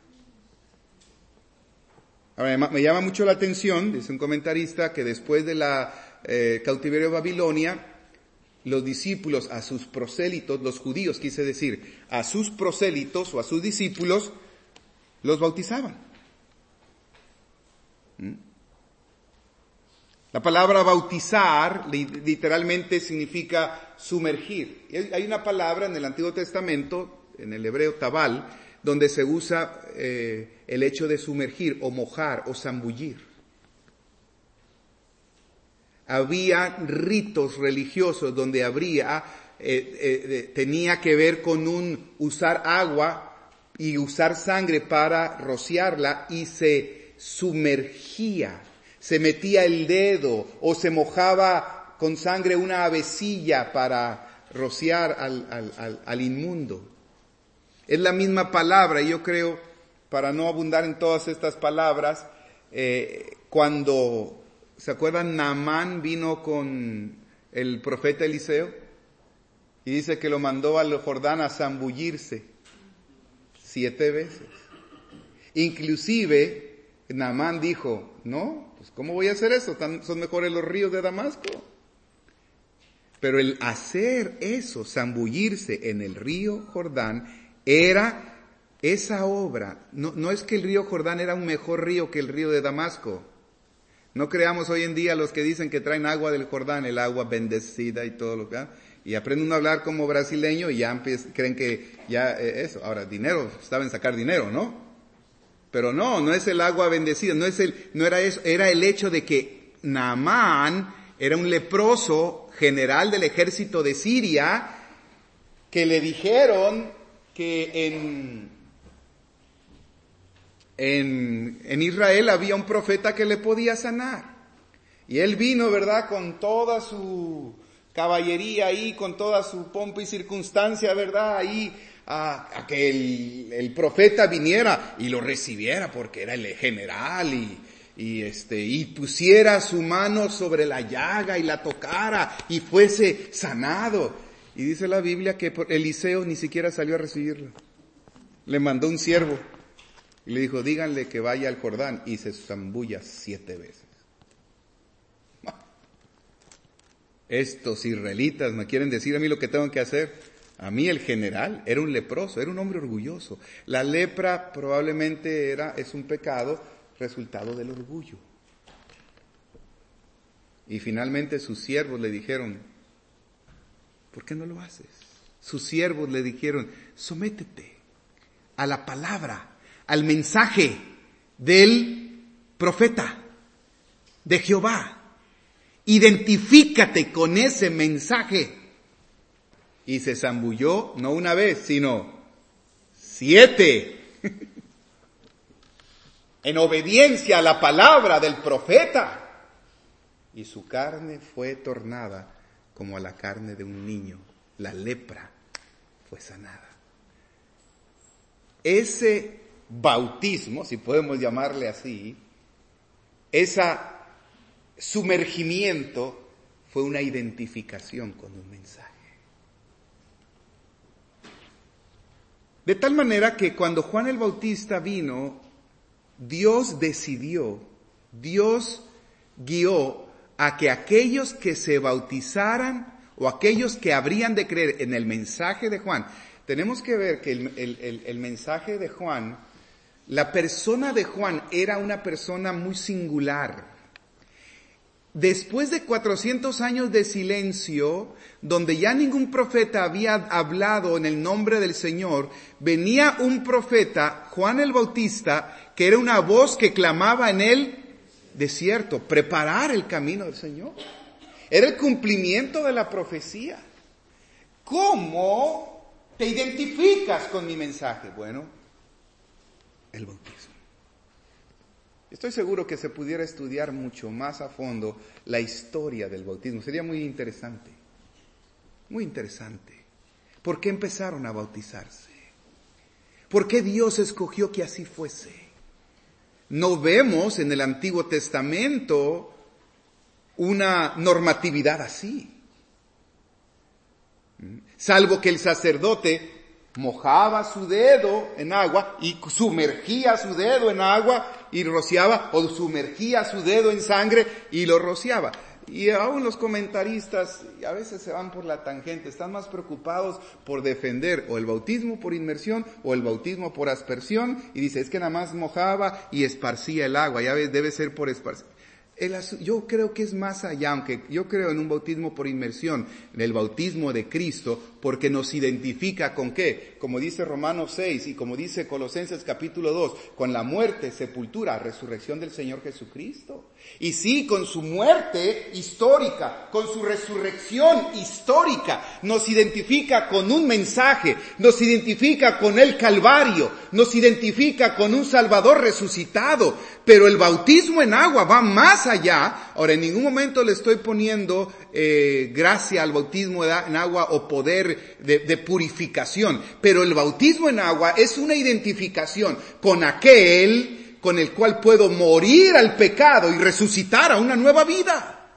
Ahora, me llama mucho la atención, dice un comentarista, que después de la cautiverio de Babilonia, los discípulos a sus prosélitos, los judíos quise decir, a sus prosélitos o a sus discípulos, los bautizaban. La palabra bautizar literalmente significa sumergir. Y hay una palabra en el Antiguo Testamento, en el hebreo tabal, donde se usa el hecho de sumergir o mojar o zambullir. Había ritos religiosos donde tenía que ver con usar agua y usar sangre para rociarla, y se sumergía, se metía el dedo o se mojaba con sangre una avecilla para rociar al inmundo. Es la misma palabra, y yo creo, para no abundar en todas estas palabras, cuando, ¿se acuerdan? Naamán vino con el profeta Eliseo y dice que lo mandó al Jordán a zambullirse 7 veces. Inclusive, Naamán dijo, no, pues ¿cómo voy a hacer eso? Son mejores los ríos de Damasco. Pero el hacer eso, zambullirse en el río Jordán, era esa obra. No es que el río Jordán era un mejor río que el río de Damasco. No creamos hoy en día los que dicen que traen agua del Jordán, el agua bendecida y todo lo que... Y aprenden a hablar como brasileño y ya creen que ya eso. Ahora, dinero, saben sacar dinero, ¿no? Pero no es el agua bendecida, no era eso, era el hecho de que Naamán era un leproso general del ejército de Siria, que le dijeron que en Israel había un profeta que le podía sanar. Y él vino, ¿verdad?, con toda su caballería ahí, con toda su pompa y circunstancia, ¿verdad?, ahí a que el profeta viniera y lo recibiera porque era el general y pusiera su mano sobre la llaga y la tocara y fuese sanado. Y dice la Biblia que Eliseo ni siquiera salió a recibirlo. Le mandó un siervo y le dijo, díganle que vaya al Jordán, y se zambulla 7 veces. Estos israelitas me quieren decir a mí lo que tengo que hacer. A mí el general era un leproso, era un hombre orgulloso. La lepra probablemente es un pecado resultado del orgullo. Y finalmente sus siervos le dijeron, ¿Por qué no lo haces? Sus siervos le dijeron, sométete a la palabra, al mensaje del profeta, de Jehová. Identifícate con ese mensaje. Y se zambulló no una vez, sino 7. En obediencia a la palabra del profeta. Y su carne fue tornada como a la carne de un niño. La lepra fue sanada. Ese bautismo, si podemos llamarle así, ese sumergimiento fue una identificación con un mensaje. De tal manera que cuando Juan el Bautista vino, Dios decidió, Dios guió a que aquellos que se bautizaran o aquellos que habrían de creer en el mensaje de Juan, tenemos que ver que el mensaje de Juan, la persona de Juan era una persona muy singular. Después de 400 años de silencio, donde ya ningún profeta había hablado en el nombre del Señor, venía un profeta, Juan el Bautista, que era una voz que clamaba en el desierto, preparar el camino del Señor. Era el cumplimiento de la profecía. ¿Cómo te identificas con mi mensaje? Bueno, el bautismo. Estoy seguro que se pudiera estudiar mucho más a fondo la historia del bautismo. Sería muy interesante. Muy interesante. ¿Por qué empezaron a bautizarse? ¿Por qué Dios escogió que así fuese? No vemos en el Antiguo Testamento una normatividad así. Salvo que el sacerdote mojaba su dedo en agua y sumergía su dedo en agua y rociaba, o sumergía su dedo en sangre y lo rociaba. Y aún los comentaristas a veces se van por la tangente, están más preocupados por defender o el bautismo por inmersión o el bautismo por aspersión, y dice, es que nada más mojaba y esparcía el agua, ya ves, debe ser por esparcir. Yo creo que es más allá, aunque yo creo en un bautismo por inmersión, en el bautismo de Cristo, porque nos identifica con ¿qué? Como dice Romanos 6 y como dice Colosenses capítulo 2, con la muerte, sepultura, resurrección del Señor Jesucristo. Y sí, con su muerte histórica, con su resurrección histórica, nos identifica con un mensaje, nos identifica con el Calvario, nos identifica con un Salvador resucitado. Pero el bautismo en agua va más allá. Ahora, en ningún momento le estoy poniendo gracia al bautismo en agua o poder de purificación. Pero el bautismo en agua es una identificación con aquel con el cual puedo morir al pecado y resucitar a una nueva vida.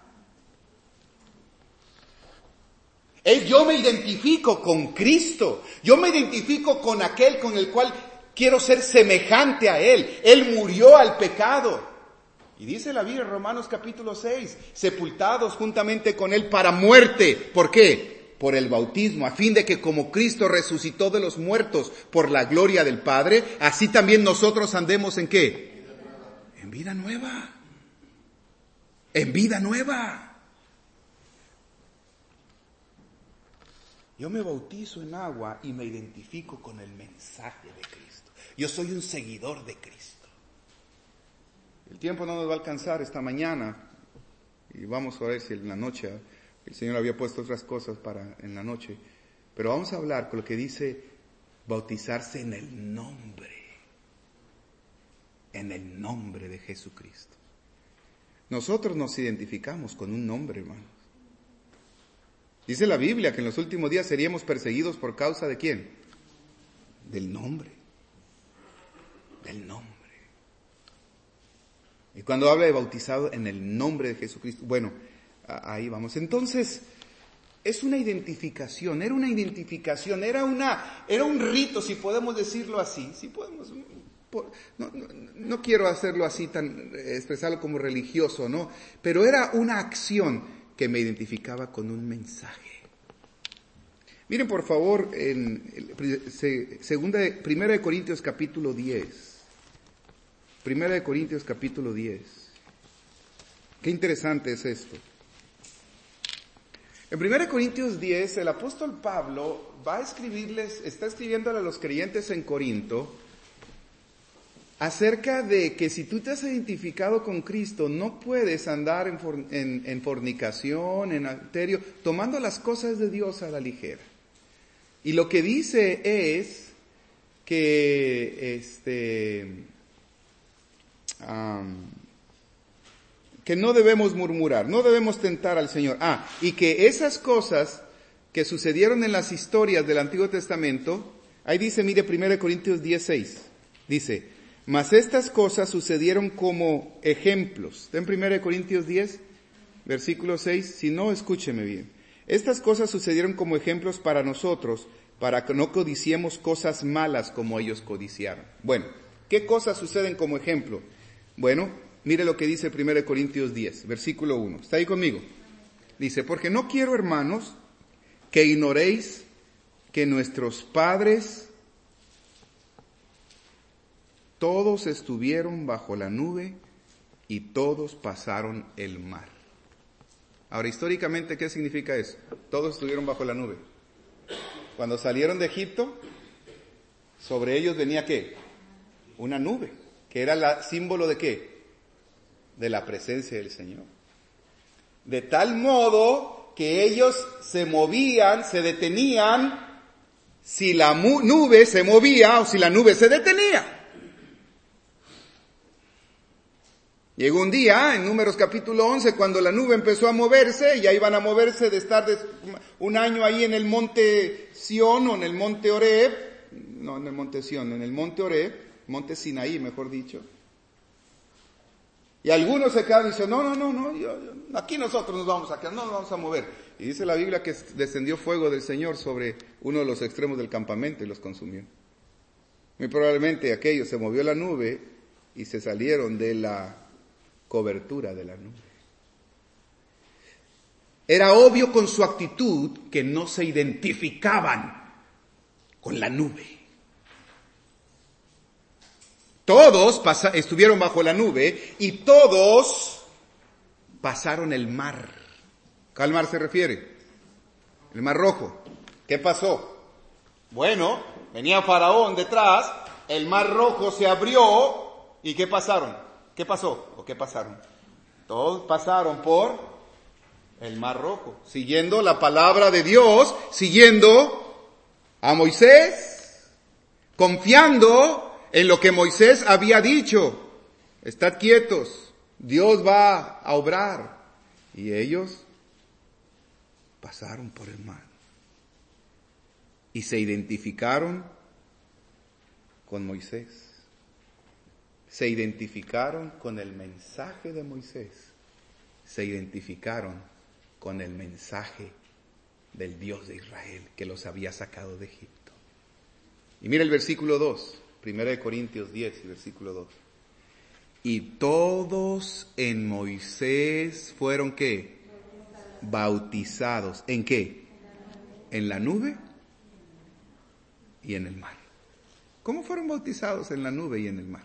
Yo me identifico con Cristo. Yo me identifico con aquel con el cual quiero ser semejante a Él. Él murió al pecado. Y dice la Biblia en Romanos capítulo 6, sepultados juntamente con Él para muerte. ¿Por qué? Por el bautismo, a fin de que como Cristo resucitó de los muertos por la gloria del Padre, así también nosotros andemos ¿en qué? En vida nueva. En vida nueva. Yo me bautizo en agua y me identifico con el mensaje de Cristo. Yo soy un seguidor de Cristo. El tiempo no nos va a alcanzar esta mañana y vamos a ver si en la noche, el Señor había puesto otras cosas para en la noche, pero vamos a hablar con lo que dice bautizarse en el nombre de Jesucristo. Nosotros nos identificamos con un nombre, hermanos. Dice la Biblia que en los últimos días seríamos perseguidos por causa ¿de quién? Del nombre. Del nombre. Y cuando habla de bautizado en el nombre de Jesucristo, bueno, ahí vamos. Entonces, es una identificación, era un rito, si podemos decirlo así, si podemos, no quiero hacerlo así expresarlo como religioso, ¿no? Pero era una acción que me identificaba con un mensaje. Miren por favor en 1 de Corintios capítulo 10. 1 de Corintios capítulo 10. Qué interesante es esto. En 1 Corintios 10, el apóstol Pablo está escribiéndole a los creyentes en Corinto acerca de que si tú te has identificado con Cristo, no puedes andar en fornicación, en adulterio, tomando las cosas de Dios a la ligera. Y lo que dice es que que no debemos murmurar, no debemos tentar al Señor. Y que esas cosas que sucedieron en las historias del Antiguo Testamento, ahí dice, mire 1 Corintios 10:6, dice, mas estas cosas sucedieron como ejemplos. ¿Está en 1 Corintios 10, versículo 6? Si no, escúcheme bien. Estas cosas sucedieron como ejemplos para nosotros, para que no codiciemos cosas malas como ellos codiciaron. Bueno, ¿qué cosas suceden como ejemplo? Bueno, mire lo que dice 1 Corintios 10, versículo 1. ¿Está ahí conmigo? Dice, porque no quiero, hermanos, que ignoréis que nuestros padres todos estuvieron bajo la nube y todos pasaron el mar. Ahora, históricamente, ¿qué significa eso? Todos estuvieron bajo la nube. Cuando salieron de Egipto, sobre ellos venía ¿qué? Una nube, que era símbolo de ¿qué? De la presencia del Señor. De tal modo que ellos se movían, se detenían, si la nube se movía o si la nube se detenía. Llegó un día, en Números capítulo 11, cuando la nube empezó a moverse, ya iban a moverse de estar un año ahí en el monte Sión o en el monte Horeb, no en el monte Sión, en el monte Horeb, monte Sinaí, mejor dicho. Y algunos se quedaron y dicen, no, aquí nosotros nos vamos a quedar, no nos vamos a mover. Y dice la Biblia que descendió fuego del Señor sobre uno de los extremos del campamento y los consumió. Muy probablemente aquello se movió la nube y se salieron de la cobertura de la nube. Era obvio con su actitud que no se identificaban con la nube. Todos estuvieron bajo la nube y todos pasaron el mar. ¿Cuál mar se refiere? El Mar Rojo. ¿Qué pasó? Bueno, venía Faraón detrás, el Mar Rojo se abrió y ¿qué pasaron? ¿Qué pasó? ¿O qué pasaron? Todos pasaron por el Mar Rojo, siguiendo la palabra de Dios, siguiendo a Moisés, confiando en lo que Moisés había dicho. Estad quietos, Dios va a obrar. Y ellos pasaron por el mar y se identificaron con Moisés. Se identificaron con el mensaje de Moisés. Se identificaron con el mensaje del Dios de Israel que los había sacado de Egipto. Y mira el versículo 2, 1 Corintios 10, versículo 2. Y todos en Moisés fueron ¿qué? Bautizados. ¿En qué? En la nube y en el mar. ¿Cómo fueron bautizados en la nube y en el mar?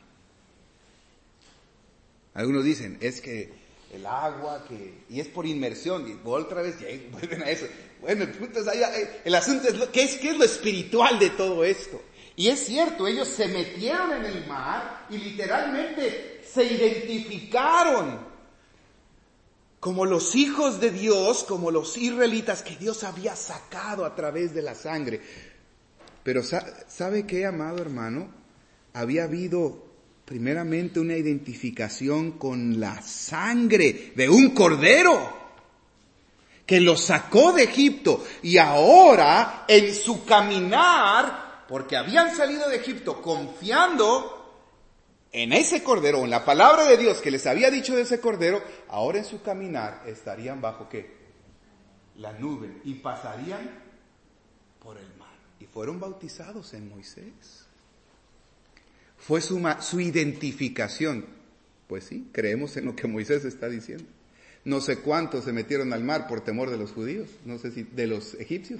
Algunos dicen, es que el agua, y es por inmersión, y otra vez y vuelven a eso. Bueno, el punto es, el asunto es, ¿qué es lo espiritual de todo esto? Y es cierto, ellos se metieron en el mar y literalmente se identificaron como los hijos de Dios, como los israelitas que Dios había sacado a través de la sangre. Pero ¿sabe qué, amado hermano? Había habido primeramente una identificación con la sangre de un cordero que los sacó de Egipto, y ahora en su caminar, porque habían salido de Egipto confiando en ese cordero, en la palabra de Dios que les había dicho de ese cordero, ahora en su caminar estarían bajo ¿qué? La nube, y pasarían por el mar, y fueron bautizados en Moisés. Fue su identificación. Pues sí, creemos en lo que Moisés está diciendo. No sé cuántos se metieron al mar por temor de los judíos, no sé si de los egipcios.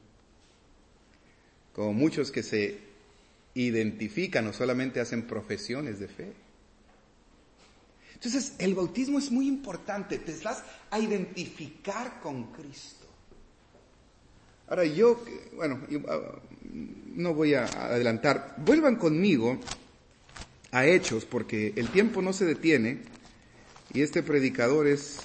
Como muchos que se identifican o solamente hacen profesiones de fe. Entonces, el bautismo es muy importante, te vas a identificar con Cristo. Ahora no voy a adelantar. Vuelvan conmigo a Hechos, porque el tiempo no se detiene y este predicador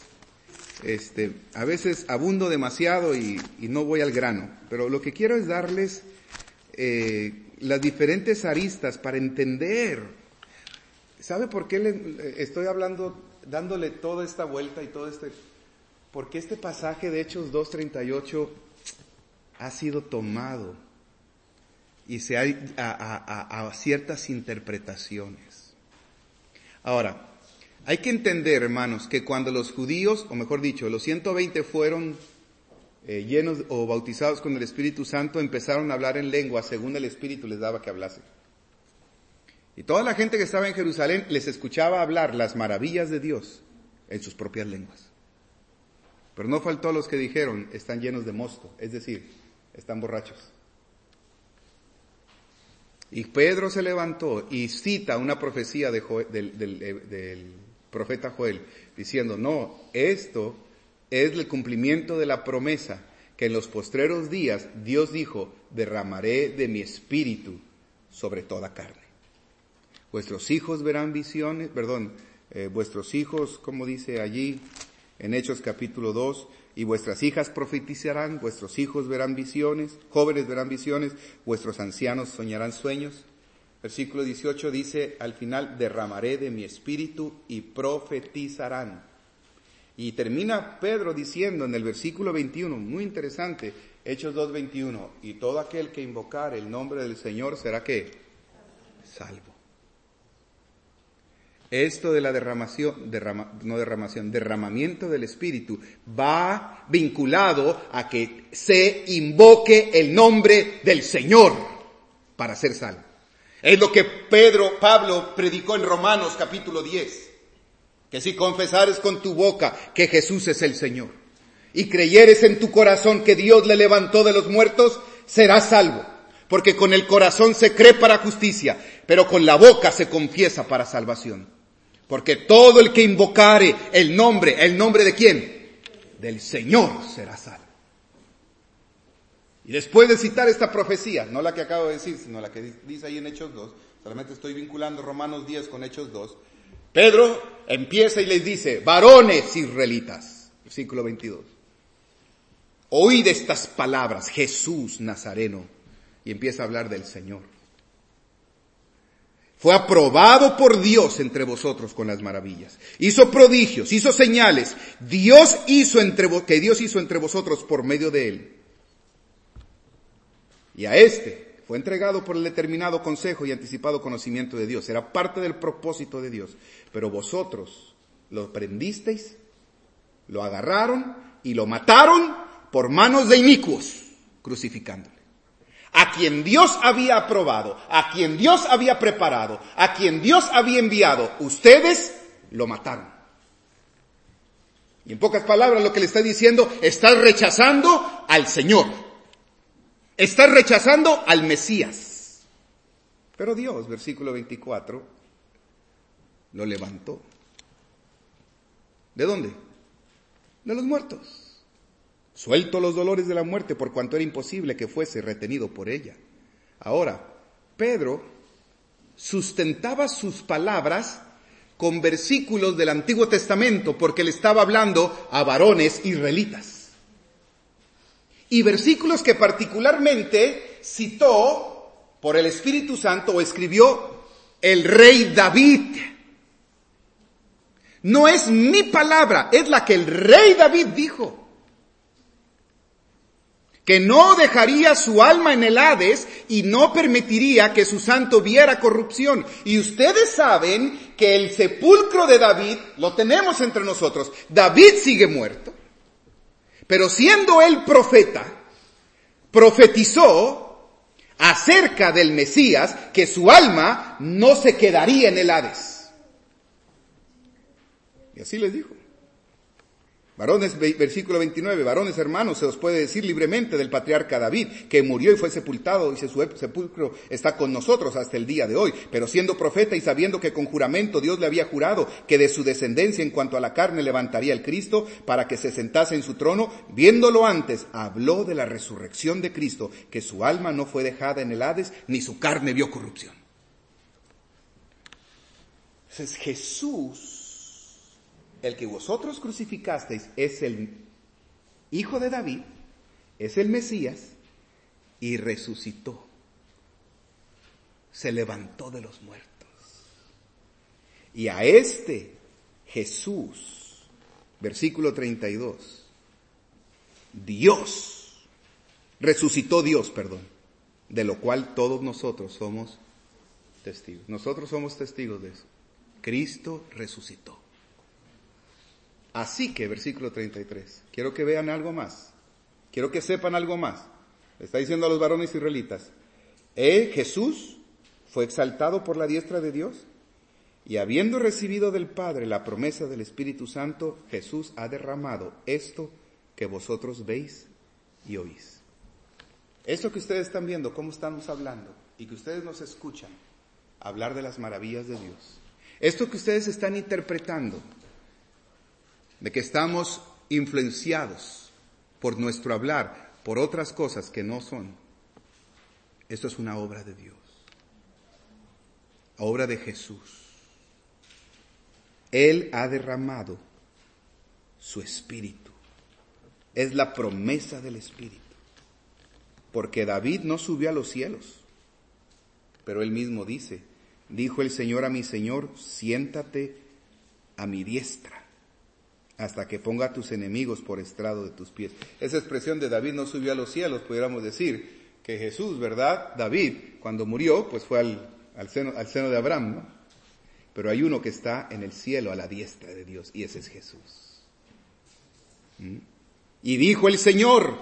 a veces abundo demasiado y no voy al grano. Pero lo que quiero es darles las diferentes aristas para entender. ¿Sabe por qué le estoy dándole toda esta vuelta y porque este pasaje de Hechos 2:38 ha sido tomado y se ha a ciertas interpretaciones. Ahora, hay que entender, hermanos, que cuando los judíos, o mejor dicho, los 120 fueron llenos o bautizados con el Espíritu Santo, empezaron a hablar en lengua según el Espíritu les daba que hablasen. Y toda la gente que estaba en Jerusalén les escuchaba hablar las maravillas de Dios en sus propias lenguas. Pero no faltó los que dijeron, están llenos de mosto, es decir, están borrachos. Y Pedro se levantó y cita una profecía del profeta Joel, diciendo, no, esto es el cumplimiento de la promesa que en los postreros días Dios dijo, derramaré de mi espíritu sobre toda carne. Vuestros hijos verán visiones, vuestros hijos, como dice allí en Hechos capítulo 2, y vuestras hijas profetizarán, vuestros hijos verán visiones, jóvenes verán visiones, vuestros ancianos soñarán sueños. Versículo 18 dice al final, derramaré de mi espíritu y profetizarán. Y termina Pedro diciendo en el versículo 21, muy interesante, Hechos 2:21, y todo aquel que invocare el nombre del Señor será ¿qué? Salvo. Esto de la derramamiento del Espíritu va vinculado a que se invoque el nombre del Señor para ser salvo. Es lo que Pablo predicó en Romanos capítulo 10, que si confesares con tu boca que Jesús es el Señor y creyeres en tu corazón que Dios le levantó de los muertos, serás salvo. Porque con el corazón se cree para justicia, pero con la boca se confiesa para salvación. Porque todo el que invocare ¿el nombre de quién? Del Señor será salvo. Y después de citar esta profecía, no la que acabo de decir, sino la que dice ahí en Hechos 2, solamente estoy vinculando Romanos 10 con Hechos 2, Pedro empieza y les dice, varones israelitas, versículo 22, oíd estas palabras, Jesús Nazareno, y empieza a hablar del Señor. Fue aprobado por Dios entre vosotros con las maravillas. Hizo prodigios, hizo señales. Que Dios hizo entre vosotros por medio de él. Y a este fue entregado por el determinado consejo y anticipado conocimiento de Dios. Era parte del propósito de Dios. Pero vosotros lo prendisteis, lo agarraron y lo mataron por manos de inicuos, crucificándole. A quien Dios había aprobado, a quien Dios había preparado, a quien Dios había enviado, ustedes lo mataron. Y en pocas palabras lo que le está diciendo, estás rechazando al Señor. Estás rechazando al Mesías. Pero Dios, versículo 24, lo levantó. ¿De dónde? De los muertos. Suelto los dolores de la muerte por cuanto era imposible que fuese retenido por ella. Ahora, Pedro sustentaba sus palabras con versículos del Antiguo Testamento porque le estaba hablando a varones israelitas. Y versículos que particularmente citó por el Espíritu Santo o escribió el rey David. No es mi palabra, es la que el rey David dijo. Que no dejaría su alma en el Hades y no permitiría que su santo viera corrupción. Y ustedes saben que el sepulcro de David lo tenemos entre nosotros. David sigue muerto, pero siendo él profeta, profetizó acerca del Mesías que su alma no se quedaría en el Hades. Y así les dijo. Varones, versículo 29, varones hermanos, se os puede decir libremente del patriarca David, que murió y fue sepultado, y su sepulcro está con nosotros hasta el día de hoy. Pero siendo profeta y sabiendo que con juramento Dios le había jurado que de su descendencia en cuanto a la carne levantaría el Cristo para que se sentase en su trono, viéndolo antes, habló de la resurrección de Cristo, que su alma no fue dejada en el Hades, ni su carne vio corrupción. Entonces Jesús, el que vosotros crucificasteis, es el hijo de David, es el Mesías, y resucitó. Se levantó de los muertos. Y a este Jesús, versículo 32, resucitó Dios, de lo cual todos nosotros somos testigos. Nosotros somos testigos de eso. Cristo resucitó. Así que, versículo 33, quiero que vean algo más, quiero que sepan algo más. Le está diciendo a los varones israelitas, Jesús fue exaltado por la diestra de Dios, y habiendo recibido del Padre la promesa del Espíritu Santo, Jesús ha derramado esto que vosotros veis y oís. Esto que ustedes están viendo, cómo estamos hablando, y que ustedes nos escuchan hablar de las maravillas de Dios. Esto que ustedes están interpretando, de que estamos influenciados por nuestro hablar, por otras cosas que no son. Esto es una obra de Dios, obra de Jesús. Él ha derramado su Espíritu. Es la promesa del Espíritu. Porque David no subió a los cielos, pero él mismo dice, dijo el Señor a mi Señor, siéntate a mi diestra, hasta que ponga a tus enemigos por estrado de tus pies. Esa expresión de David no subió a los cielos, pudiéramos decir que Jesús, ¿verdad? David, cuando murió, pues fue al seno de Abraham, ¿no? Pero hay uno que está en el cielo a la diestra de Dios, y ese es Jesús. Y dijo el Señor,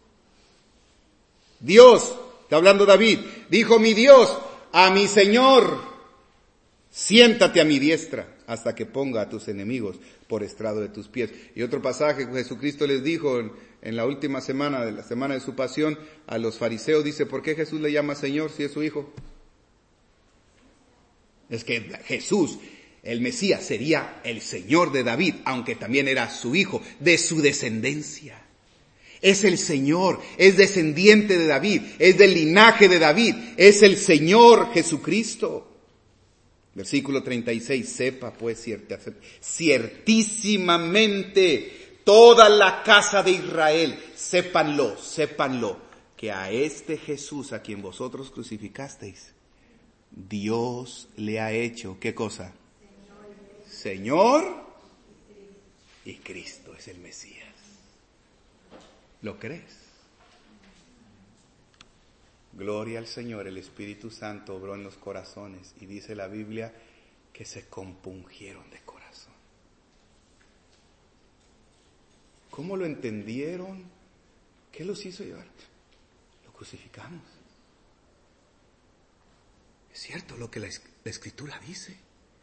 Dios, está hablando David, dijo mi Dios a mi Señor, siéntate a mi diestra, hasta que ponga a tus enemigos por estrado de tus pies. Y otro pasaje, Jesucristo les dijo en la última semana, de la semana de su pasión, a los fariseos, dice, ¿por qué Jesús le llama Señor si es su hijo? Es que Jesús, el Mesías, sería el Señor de David, aunque también era su hijo, de su descendencia. Es el Señor, es descendiente de David, es del linaje de David, es el Señor Jesucristo. Versículo 36, sepa pues ciertísimamente toda la casa de Israel, sépanlo, que a este Jesús a quien vosotros crucificasteis, Dios le ha hecho, ¿qué cosa? Señor y Cristo es el Mesías. ¿Lo crees? Gloria al Señor, el Espíritu Santo obró en los corazones y dice la Biblia que se compungieron de corazón. ¿Cómo lo entendieron? ¿Qué los hizo llevar? Lo crucificamos. Es cierto lo que la Escritura dice.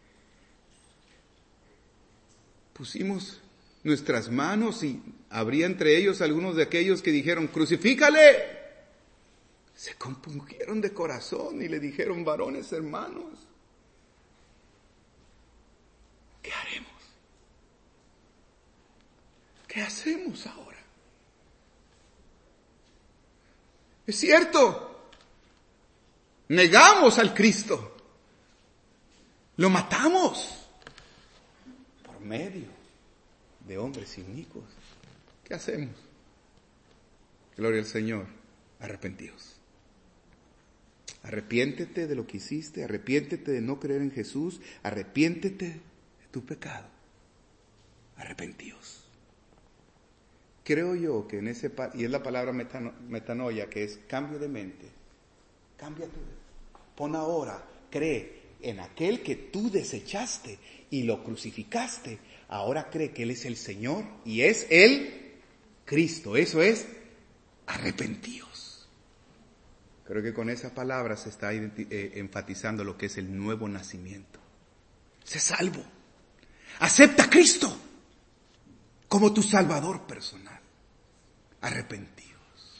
Pusimos nuestras manos y habría entre ellos algunos de aquellos que dijeron, crucifícale. Se compungieron de corazón y le dijeron, varones hermanos, ¿qué haremos? ¿Qué hacemos ahora? Es cierto, negamos al Cristo, lo matamos por medio de hombres inicuos. ¿Qué hacemos? Gloria al Señor, arrepentidos. Arrepiéntete de lo que hiciste, arrepiéntete de no creer en Jesús, arrepiéntete de tu pecado. Arrepentíos. Creo yo que y es la palabra metanoia, que es cambio de mente. Cambia tu mente. Pon ahora, cree en aquel que tú desechaste y lo crucificaste. Ahora cree que Él es el Señor y es el Cristo. Eso es arrepentíos. Creo que con esa palabra se está enfatizando lo que es el nuevo nacimiento. Sé salvo. Acepta a Cristo. como tu Salvador personal. Arrepentíos.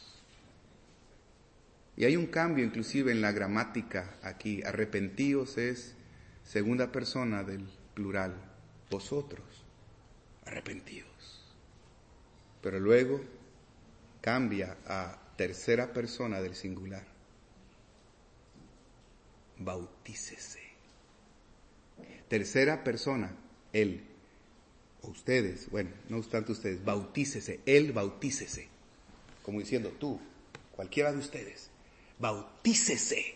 Y hay un cambio inclusive en la gramática aquí. Arrepentíos es segunda persona del plural. Vosotros. Arrepentíos. Pero luego cambia a tercera persona del singular. Bautícese. Tercera persona, él. O ustedes, bueno, no obstante ustedes, bautícese, él bautícese. Como diciendo tú, cualquiera de ustedes, bautícese.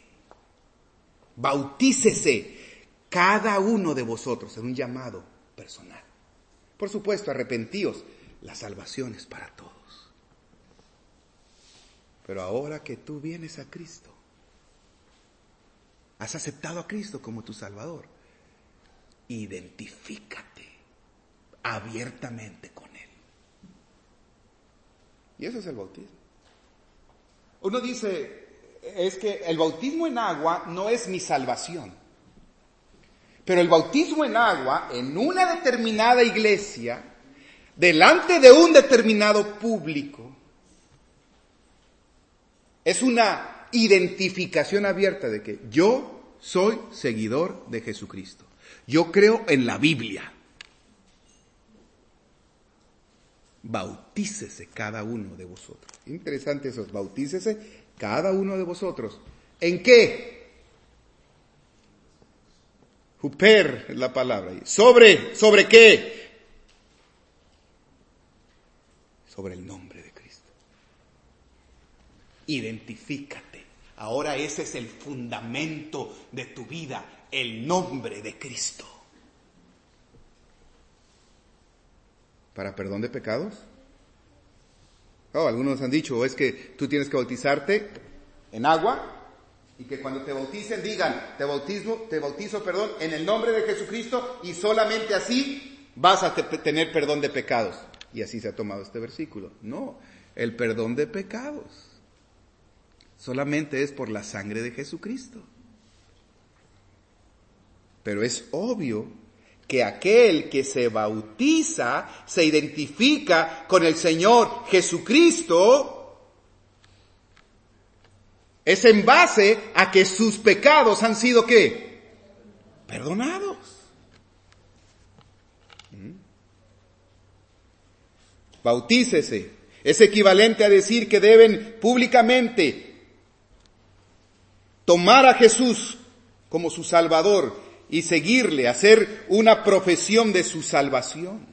Bautícese cada uno de vosotros en un llamado personal. Por supuesto, arrepentíos, la salvación es para todos. Pero ahora que tú vienes a Cristo, has aceptado a Cristo como tu Salvador, identifícate abiertamente con Él. Y eso es el bautismo. Uno dice, es que el bautismo en agua no es mi salvación. Pero el bautismo en agua, en una determinada iglesia, delante de un determinado público, es una identificación abierta de que yo soy seguidor de Jesucristo. Yo creo en la Biblia. Bautícese cada uno de vosotros. Interesante eso, bautícese cada uno de vosotros. ¿En qué? Huper es la palabra. ¿Sobre qué? Sobre el nombre de Cristo. Identifícate. Ahora ese es el fundamento de tu vida, el nombre de Cristo. ¿Para perdón de pecados? Algunos han dicho, es que tú tienes que bautizarte en agua y que cuando te bauticen digan, te bautizo, en el nombre de Jesucristo y solamente así vas a tener perdón de pecados. Y así se ha tomado este versículo. No, el perdón de pecados solamente es por la sangre de Jesucristo. Pero es obvio que aquel que se bautiza se identifica con el Señor Jesucristo, es en base a que sus pecados han sido ¿qué? Perdonados. Bautícese. Es equivalente a decir que deben públicamente tomar a Jesús como su Salvador y seguirle, hacer una profesión de su salvación.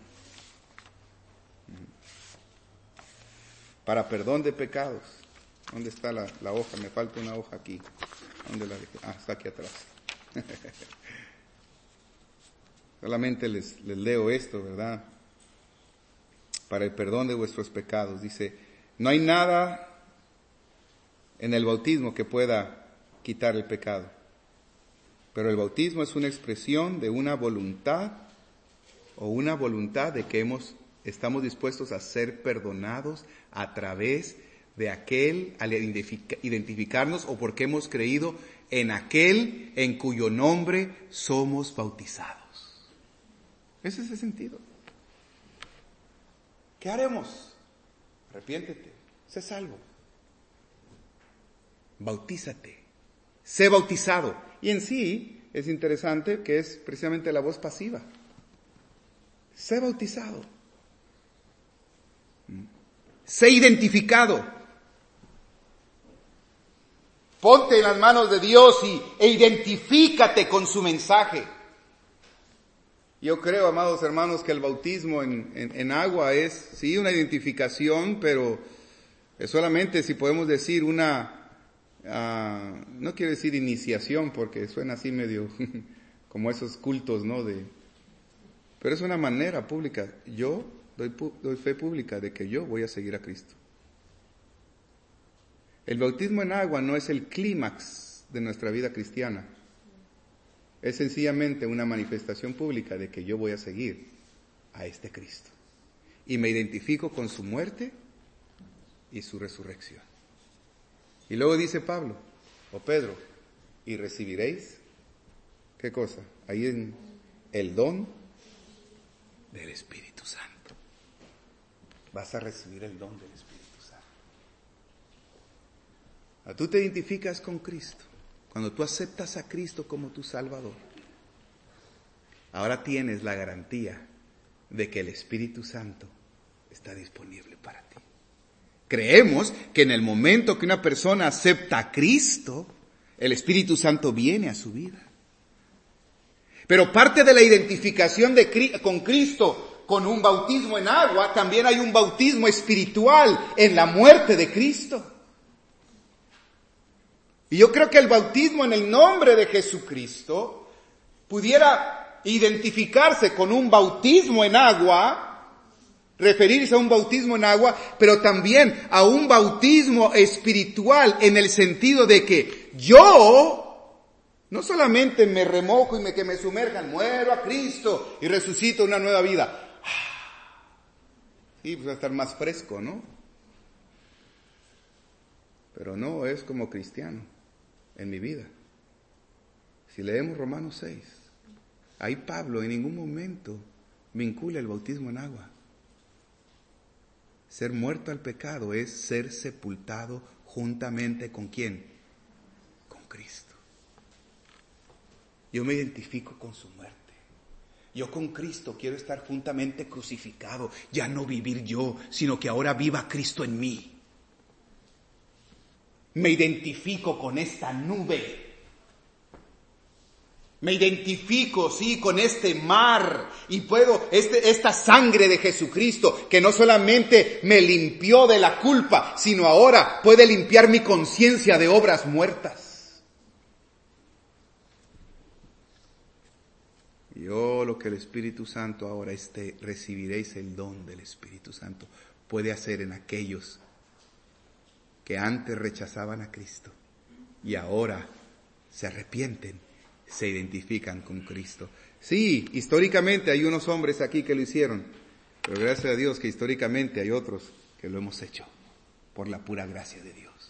Para perdón de pecados. ¿Dónde está la hoja? Me falta una hoja aquí. ¿Dónde la dejé? Está aquí atrás. Solamente les leo esto, ¿verdad? Para el perdón de vuestros pecados. Dice, no hay nada en el bautismo que pueda quitar el pecado. Pero el bautismo es una expresión de una voluntad de que estamos dispuestos a ser perdonados a través de aquel, al identificarnos o porque hemos creído en aquel en cuyo nombre somos bautizados. Ese es el sentido. ¿Qué haremos? Arrepiéntete, sé salvo. Bautízate, sé bautizado. Y en sí es interesante que es precisamente la voz pasiva. Sé bautizado. Sé identificado. Ponte en las manos de Dios e identifícate con su mensaje. Yo creo, amados hermanos, que el bautismo en agua es, sí, una identificación, pero es solamente, si podemos decir, no quiero decir iniciación, porque suena así medio como esos cultos, ¿no? Pero es una manera pública. Yo doy fe pública de que yo voy a seguir a Cristo. El bautismo en agua no es el clímax de nuestra vida cristiana. Es sencillamente una manifestación pública de que yo voy a seguir a este Cristo. Y me identifico con su muerte y su resurrección. Y luego dice Pablo, o Pedro, y recibiréis, ¿qué cosa? Ahí en el don del Espíritu Santo. vas a recibir el don del Espíritu Santo. Tú te identificas con Cristo. Cuando tú aceptas a Cristo como tu Salvador, ahora tienes la garantía de que el Espíritu Santo está disponible para ti. Creemos que en el momento que una persona acepta a Cristo, el Espíritu Santo viene a su vida. Pero parte de la identificación con Cristo, con un bautismo en agua, también hay un bautismo espiritual en la muerte de Cristo. Y yo creo que el bautismo en el nombre de Jesucristo pudiera identificarse con un bautismo en agua, referirse a un bautismo en agua, pero también a un bautismo espiritual en el sentido de que yo no solamente me remojo y que me sumerjan, muero a Cristo y resucito una nueva vida. Sí, pues va a estar más fresco, ¿no? Pero no es como cristiano en mi vida. Si leemos Romanos 6, ahí Pablo en ningún momento vincula el bautismo en agua. Ser muerto al pecado es ser sepultado juntamente ¿con quién? Con Cristo. Yo me identifico con su muerte. Yo con Cristo quiero estar juntamente crucificado, ya no vivir yo, sino que ahora viva Cristo en mí. Me identifico con esta nube. Me identifico, sí, con este mar y puedo, esta sangre de Jesucristo que no solamente me limpió de la culpa, sino ahora puede limpiar mi conciencia de obras muertas. Yo lo que el Espíritu Santo ahora recibiréis el don del Espíritu Santo, puede hacer en aquellos que antes rechazaban a Cristo y ahora se arrepienten, se identifican con Cristo. Sí, históricamente hay unos hombres aquí que lo hicieron, pero gracias a Dios que históricamente hay otros que lo hemos hecho por la pura gracia de Dios.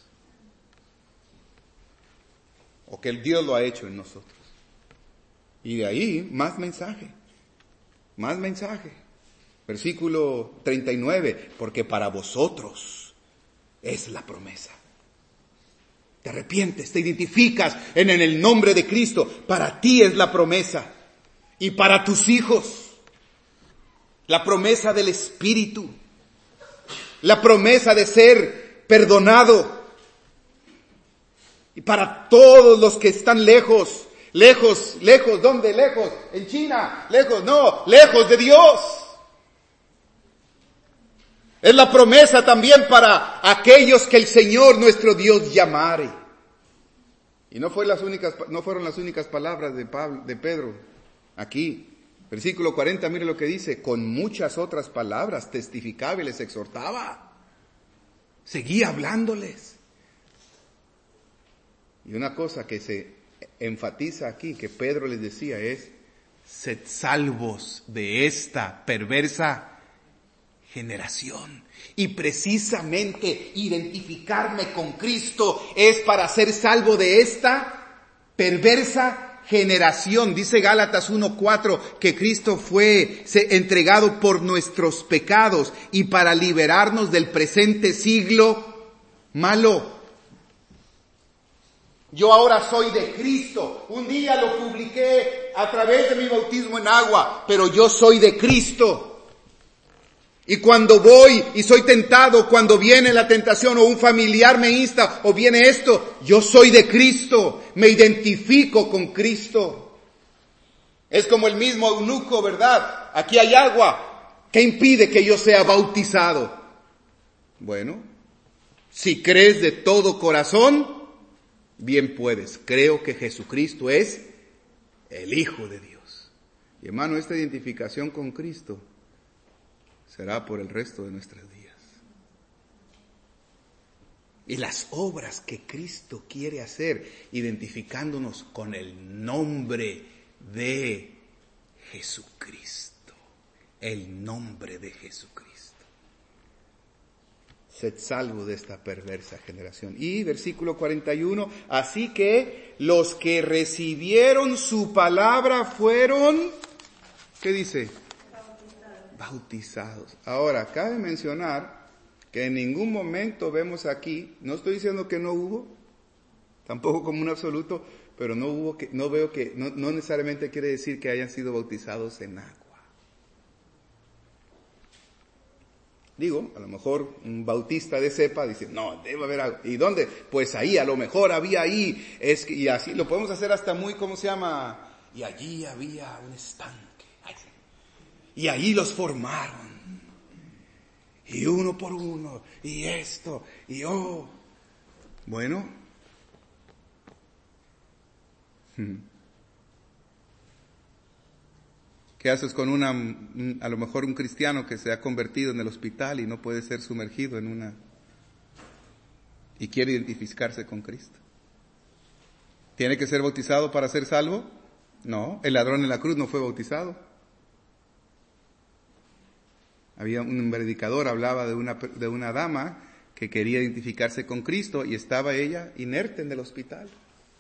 O que el Dios lo ha hecho en nosotros. Y de ahí más mensaje. Versículo 39, porque para vosotros es la promesa. Te arrepientes, te identificas en el nombre de Cristo. Para ti es la promesa. Y para tus hijos. La promesa del Espíritu. La promesa de ser perdonado. Y para todos los que están lejos. Lejos, ¿dónde lejos? En China, lejos de Dios. Es la promesa también para aquellos que el Señor nuestro Dios llamare. Y no fueron las únicas palabras de Pedro aquí. Versículo 40, mire lo que dice, con muchas otras palabras testificaba y les exhortaba. Seguía hablándoles. Y una cosa que se enfatiza aquí, que Pedro les decía es, sed salvos de esta perversa generación. Y precisamente identificarme con Cristo es para ser salvo de esta perversa generación. Dice Gálatas 1:4 que Cristo fue entregado por nuestros pecados y para liberarnos del presente siglo malo. Yo ahora soy de Cristo. Un día lo publiqué a través de mi bautismo en agua, pero yo soy de Cristo. Y cuando voy y soy tentado, cuando viene la tentación o un familiar me insta o viene esto, yo soy de Cristo, me identifico con Cristo. Es como el mismo eunuco, ¿verdad? Aquí hay agua. ¿Qué impide que yo sea bautizado? Bueno, si crees de todo corazón, bien puedes. Creo que Jesucristo es el Hijo de Dios. Y hermano, esta identificación con Cristo será por el resto de nuestros días. Y las obras que Cristo quiere hacer, identificándonos con el nombre de Jesucristo. El nombre de Jesucristo. Sed salvo de esta perversa generación. Y versículo 41, así que los que recibieron su palabra fueron, ¿qué dice? bautizados. Ahora, cabe mencionar que en ningún momento vemos aquí, no estoy diciendo que no hubo, tampoco como un absoluto, pero no necesariamente quiere decir que hayan sido bautizados en agua. Digo, a lo mejor un bautista de cepa dice, no, debe haber agua. ¿Y dónde? Pues ahí, a lo mejor había ahí. Y así lo podemos hacer hasta muy, ¿cómo se llama? Y allí había un estanque. Y ahí los formaron. Y uno por uno. Y esto. Y Bueno. ¿Qué haces con a lo mejor un cristiano que se ha convertido en el hospital y no puede ser sumergido y quiere identificarse con Cristo? ¿Tiene que ser bautizado para ser salvo? No, el ladrón en la cruz no fue bautizado. Había un predicador, hablaba de una dama que quería identificarse con Cristo y estaba ella inerte en el hospital.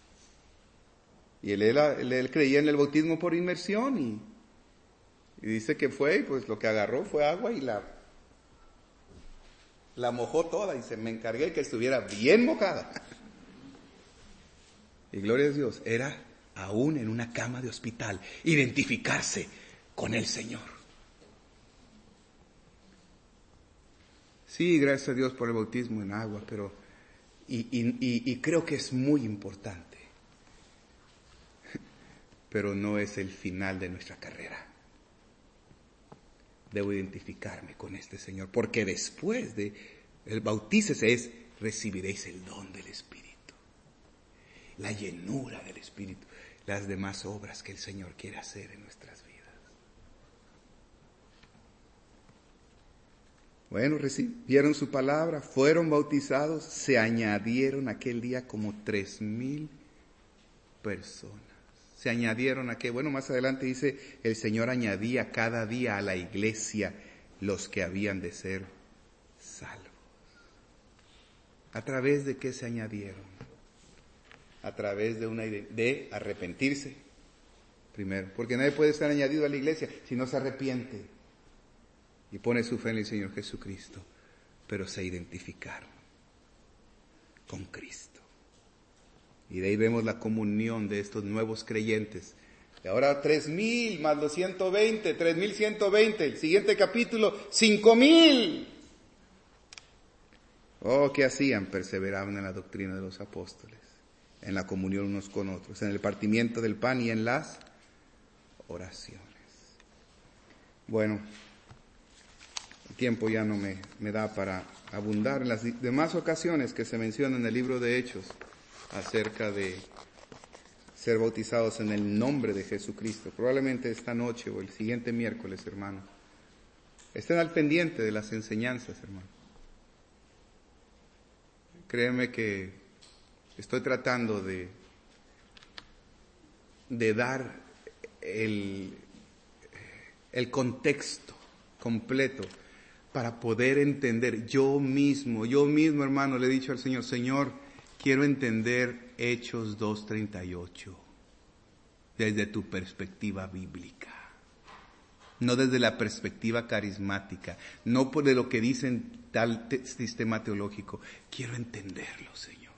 Y él creía en el bautismo por inmersión y dice que fue, pues lo que agarró fue agua y la mojó toda. Y me encargué que estuviera bien mojada. Y gloria a Dios, era aún en una cama de hospital, identificarse con el Señor. Sí, gracias a Dios por el bautismo en agua, pero y creo que es muy importante. Pero no es el final de nuestra carrera. Debo identificarme con este Señor, porque después de el bautícese recibiréis el don del Espíritu, la llenura del Espíritu, las demás obras que el Señor quiere hacer en nuestras vidas. Bueno, recibieron su palabra, fueron bautizados, se añadieron aquel día como 3,000 personas. Se añadieron a que, bueno, más adelante dice, el Señor añadía cada día a la iglesia los que habían de ser salvos. ¿A través de qué se añadieron? A través de arrepentirse, primero, porque nadie puede ser añadido a la iglesia si no se arrepiente y pone su fe en el Señor Jesucristo, pero se identificaron con Cristo. Y de ahí vemos la comunión de estos nuevos creyentes. Y ahora 3,000 más los 120, 3,120. El siguiente capítulo, 5,000. ¿Qué hacían? Perseveraban en la doctrina de los apóstoles, en la comunión unos con otros, en el partimiento del pan y en las oraciones. Bueno, el tiempo ya no me da para abundar en las demás ocasiones que se mencionan en el libro de Hechos acerca de ser bautizados en el nombre de Jesucristo. Probablemente esta noche o el siguiente miércoles, hermano. Estén al pendiente de las enseñanzas, hermano. Créeme que estoy tratando de dar el contexto completo para poder entender. Yo mismo, hermano, le he dicho al Señor, Señor, quiero entender Hechos 2:38 desde tu perspectiva bíblica, no desde la perspectiva carismática, no por de lo que dicen tal sistema teológico. Quiero entenderlo, Señor.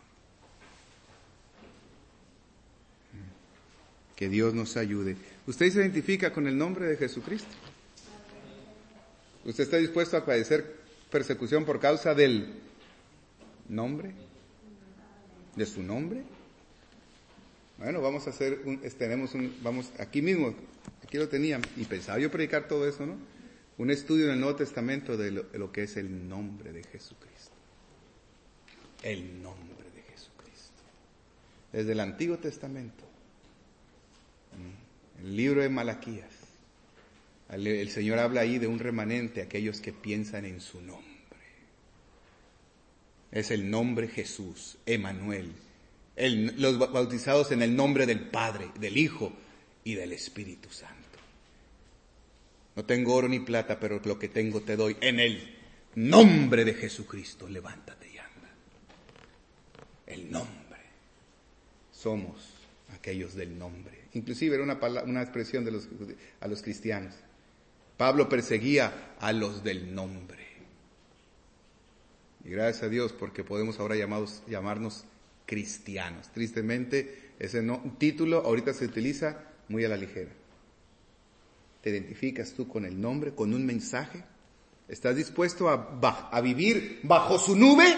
Que Dios nos ayude. ¿Usted se identifica con el nombre de Jesucristo? ¿Usted está dispuesto a padecer persecución por causa del nombre? ¿De su nombre? Bueno, vamos a hacer aquí mismo, aquí lo tenían, y pensaba yo predicar todo eso, ¿no? Un estudio en el Nuevo Testamento de lo que es el nombre de Jesucristo. El nombre de Jesucristo. Desde el Antiguo Testamento. El libro de Malaquías. El Señor habla ahí de un remanente, aquellos que piensan en su nombre. Es el nombre Jesús, Emanuel. Los bautizados en el nombre del Padre, del Hijo y del Espíritu Santo. No tengo oro ni plata, pero lo que tengo te doy. En el nombre de Jesucristo, levántate y anda. El nombre. Somos aquellos del nombre. Inclusive era una expresión a los cristianos. Pablo perseguía a los del nombre. Y gracias a Dios porque podemos ahora llamarnos cristianos. Tristemente, ese título ahorita se utiliza muy a la ligera. ¿Te identificas tú con el nombre, con un mensaje? ¿Estás dispuesto a vivir bajo su nube?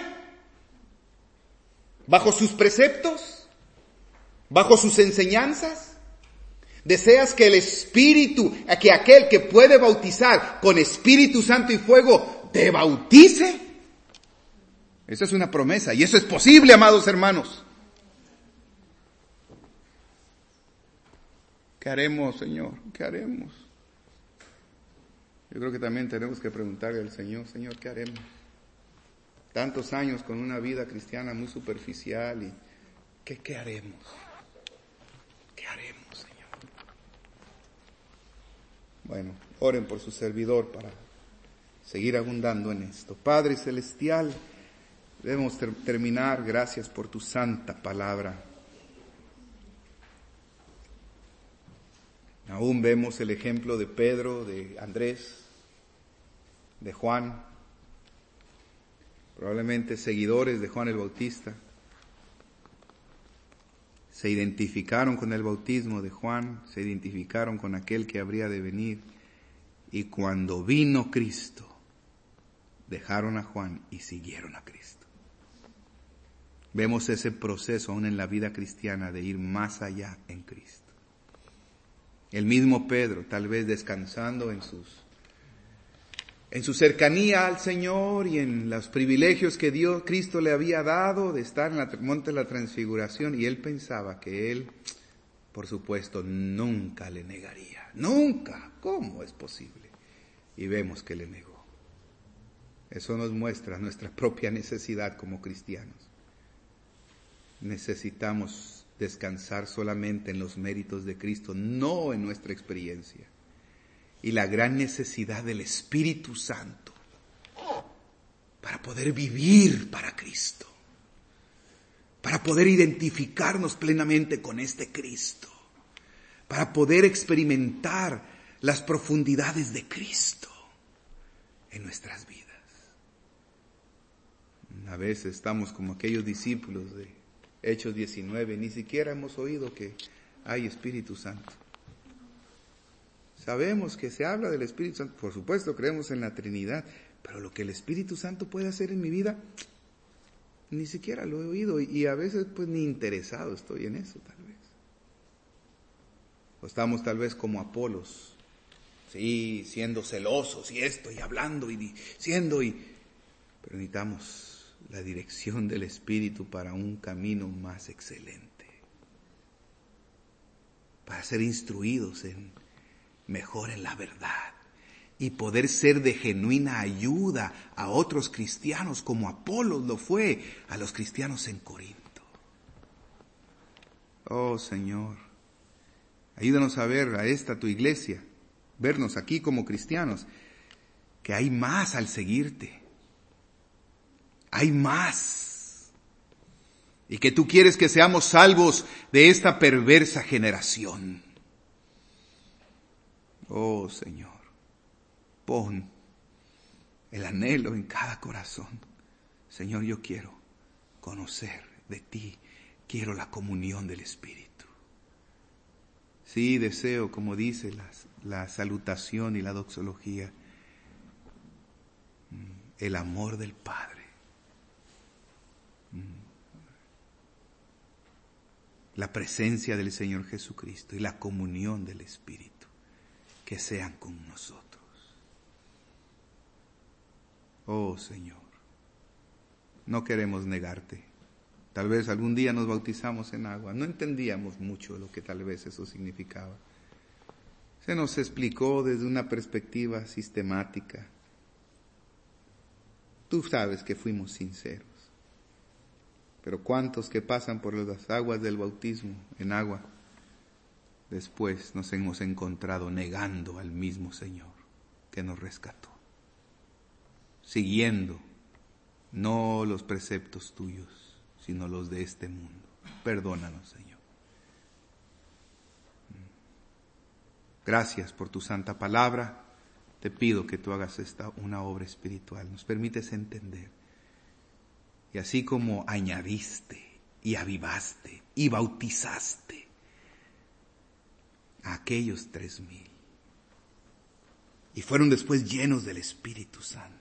¿Bajo sus preceptos? ¿Bajo sus enseñanzas? ¿Deseas que el Espíritu, que aquel que puede bautizar con Espíritu Santo y fuego, te bautice? Esa es una promesa y eso es posible, amados hermanos. ¿Qué haremos, Señor? ¿Qué haremos? Yo creo que también tenemos que preguntarle al Señor, Señor, ¿qué haremos? Tantos años con una vida cristiana muy superficial y ¿qué haremos? ¿Qué haremos, Señor? Bueno, oren por su servidor para seguir abundando en esto. Padre Celestial, debemos terminar. Gracias por tu santa palabra. Aún vemos el ejemplo de Pedro, de Andrés, de Juan, probablemente seguidores de Juan el Bautista. Se identificaron con el bautismo de Juan, se identificaron con aquel que habría de venir. Y cuando vino Cristo, dejaron a Juan y siguieron a Cristo. Vemos ese proceso aún en la vida cristiana de ir más allá en Cristo. El mismo Pedro, tal vez descansando en su cercanía al Señor y en los privilegios que Cristo le había dado de estar en el monte de la transfiguración, y él pensaba que él, por supuesto, nunca le negaría. Nunca. ¿Cómo es posible? Y vemos que le negó. Eso nos muestra nuestra propia necesidad como cristianos. Necesitamos descansar solamente en los méritos de Cristo, no en nuestra experiencia. Y la gran necesidad del Espíritu Santo para poder vivir para Cristo, para poder identificarnos plenamente con este Cristo, para poder experimentar las profundidades de Cristo en nuestras vidas. A veces estamos como aquellos discípulos de Hechos 19, ni siquiera hemos oído que hay Espíritu Santo. Sabemos que se habla del Espíritu Santo, por supuesto creemos en la Trinidad, pero lo que el Espíritu Santo puede hacer en mi vida, ni siquiera lo he oído y a veces pues ni interesado estoy en eso tal vez. O estamos tal vez como Apolos, sí, siendo celosos y esto y hablando y diciendo pero necesitamos la dirección del Espíritu para un camino más excelente, para ser instruidos mejor en la verdad y poder ser de genuina ayuda a otros cristianos como Apolos lo fue a los cristianos en Corinto. Oh Señor, ayúdanos a ver a tu iglesia, vernos aquí como cristianos, que hay más al seguirte. Hay más. Y que tú quieres que seamos salvos de esta perversa generación. Oh Señor, pon el anhelo en cada corazón. Señor, yo quiero conocer de ti. Quiero la comunión del Espíritu. Sí, deseo, como dice la salutación y la doxología, el amor del Padre. La presencia del Señor Jesucristo y la comunión del Espíritu, que sean con nosotros. Oh Señor, no queremos negarte. Tal vez algún día nos bautizamos en agua. No entendíamos mucho lo que tal vez eso significaba. Se nos explicó desde una perspectiva sistemática. Tú sabes que fuimos sinceros. Pero ¿cuántos que pasan por las aguas del bautismo en agua, después nos hemos encontrado negando al mismo Señor que nos rescató? Siguiendo no los preceptos tuyos, sino los de este mundo. Perdónanos, Señor. Gracias por tu santa palabra. Te pido que tú hagas una obra espiritual, nos permites entender. Y así como añadiste y avivaste y bautizaste a aquellos 3,000, y fueron después llenos del Espíritu Santo.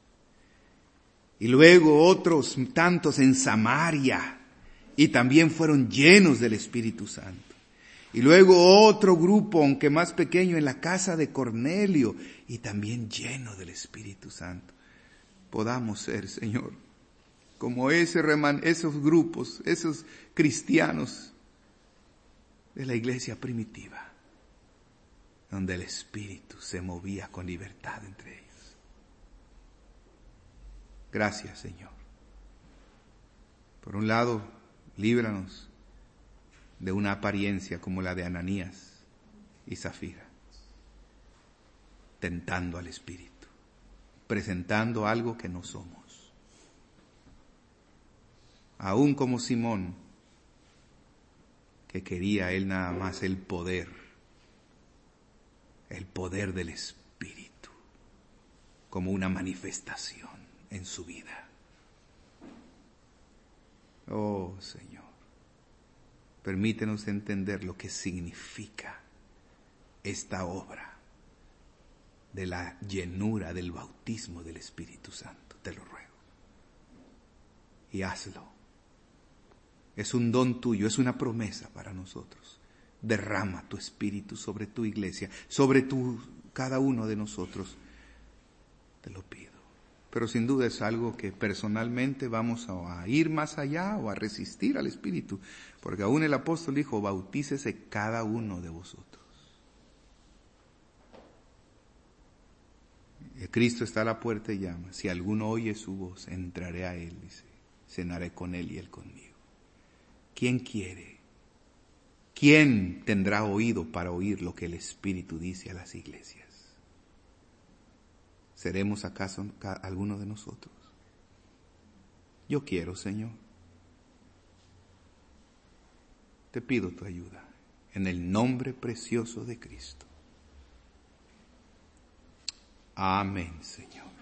Y luego otros tantos en Samaria, y también fueron llenos del Espíritu Santo. Y luego otro grupo, aunque más pequeño, en la casa de Cornelio, y también lleno del Espíritu Santo. Podamos ser, Señor, como esos grupos, esos cristianos de la iglesia primitiva, donde el Espíritu se movía con libertad entre ellos. Gracias, Señor. Por un lado, líbranos de una apariencia como la de Ananías y Zafira, tentando al Espíritu, presentando algo que no somos. Aún como Simón, que quería él nada más el poder del Espíritu, como una manifestación en su vida. Oh, Señor, permítenos entender lo que significa esta obra de la llenura del bautismo del Espíritu Santo. Te lo ruego. Y hazlo. Es un don tuyo, es una promesa para nosotros. Derrama tu Espíritu sobre tu iglesia, sobre cada uno de nosotros. Te lo pido. Pero sin duda es algo que personalmente vamos a ir más allá o a resistir al Espíritu. Porque aún el apóstol dijo, bautícese cada uno de vosotros. Cristo está a la puerta y llama. Si alguno oye su voz, entraré a él, dice. Cenaré con él y él conmigo. ¿Quién quiere? ¿Quién tendrá oído para oír lo que el Espíritu dice a las iglesias? ¿Seremos acaso alguno de nosotros? Yo quiero, Señor. Te pido tu ayuda en el nombre precioso de Cristo. Amén, Señor.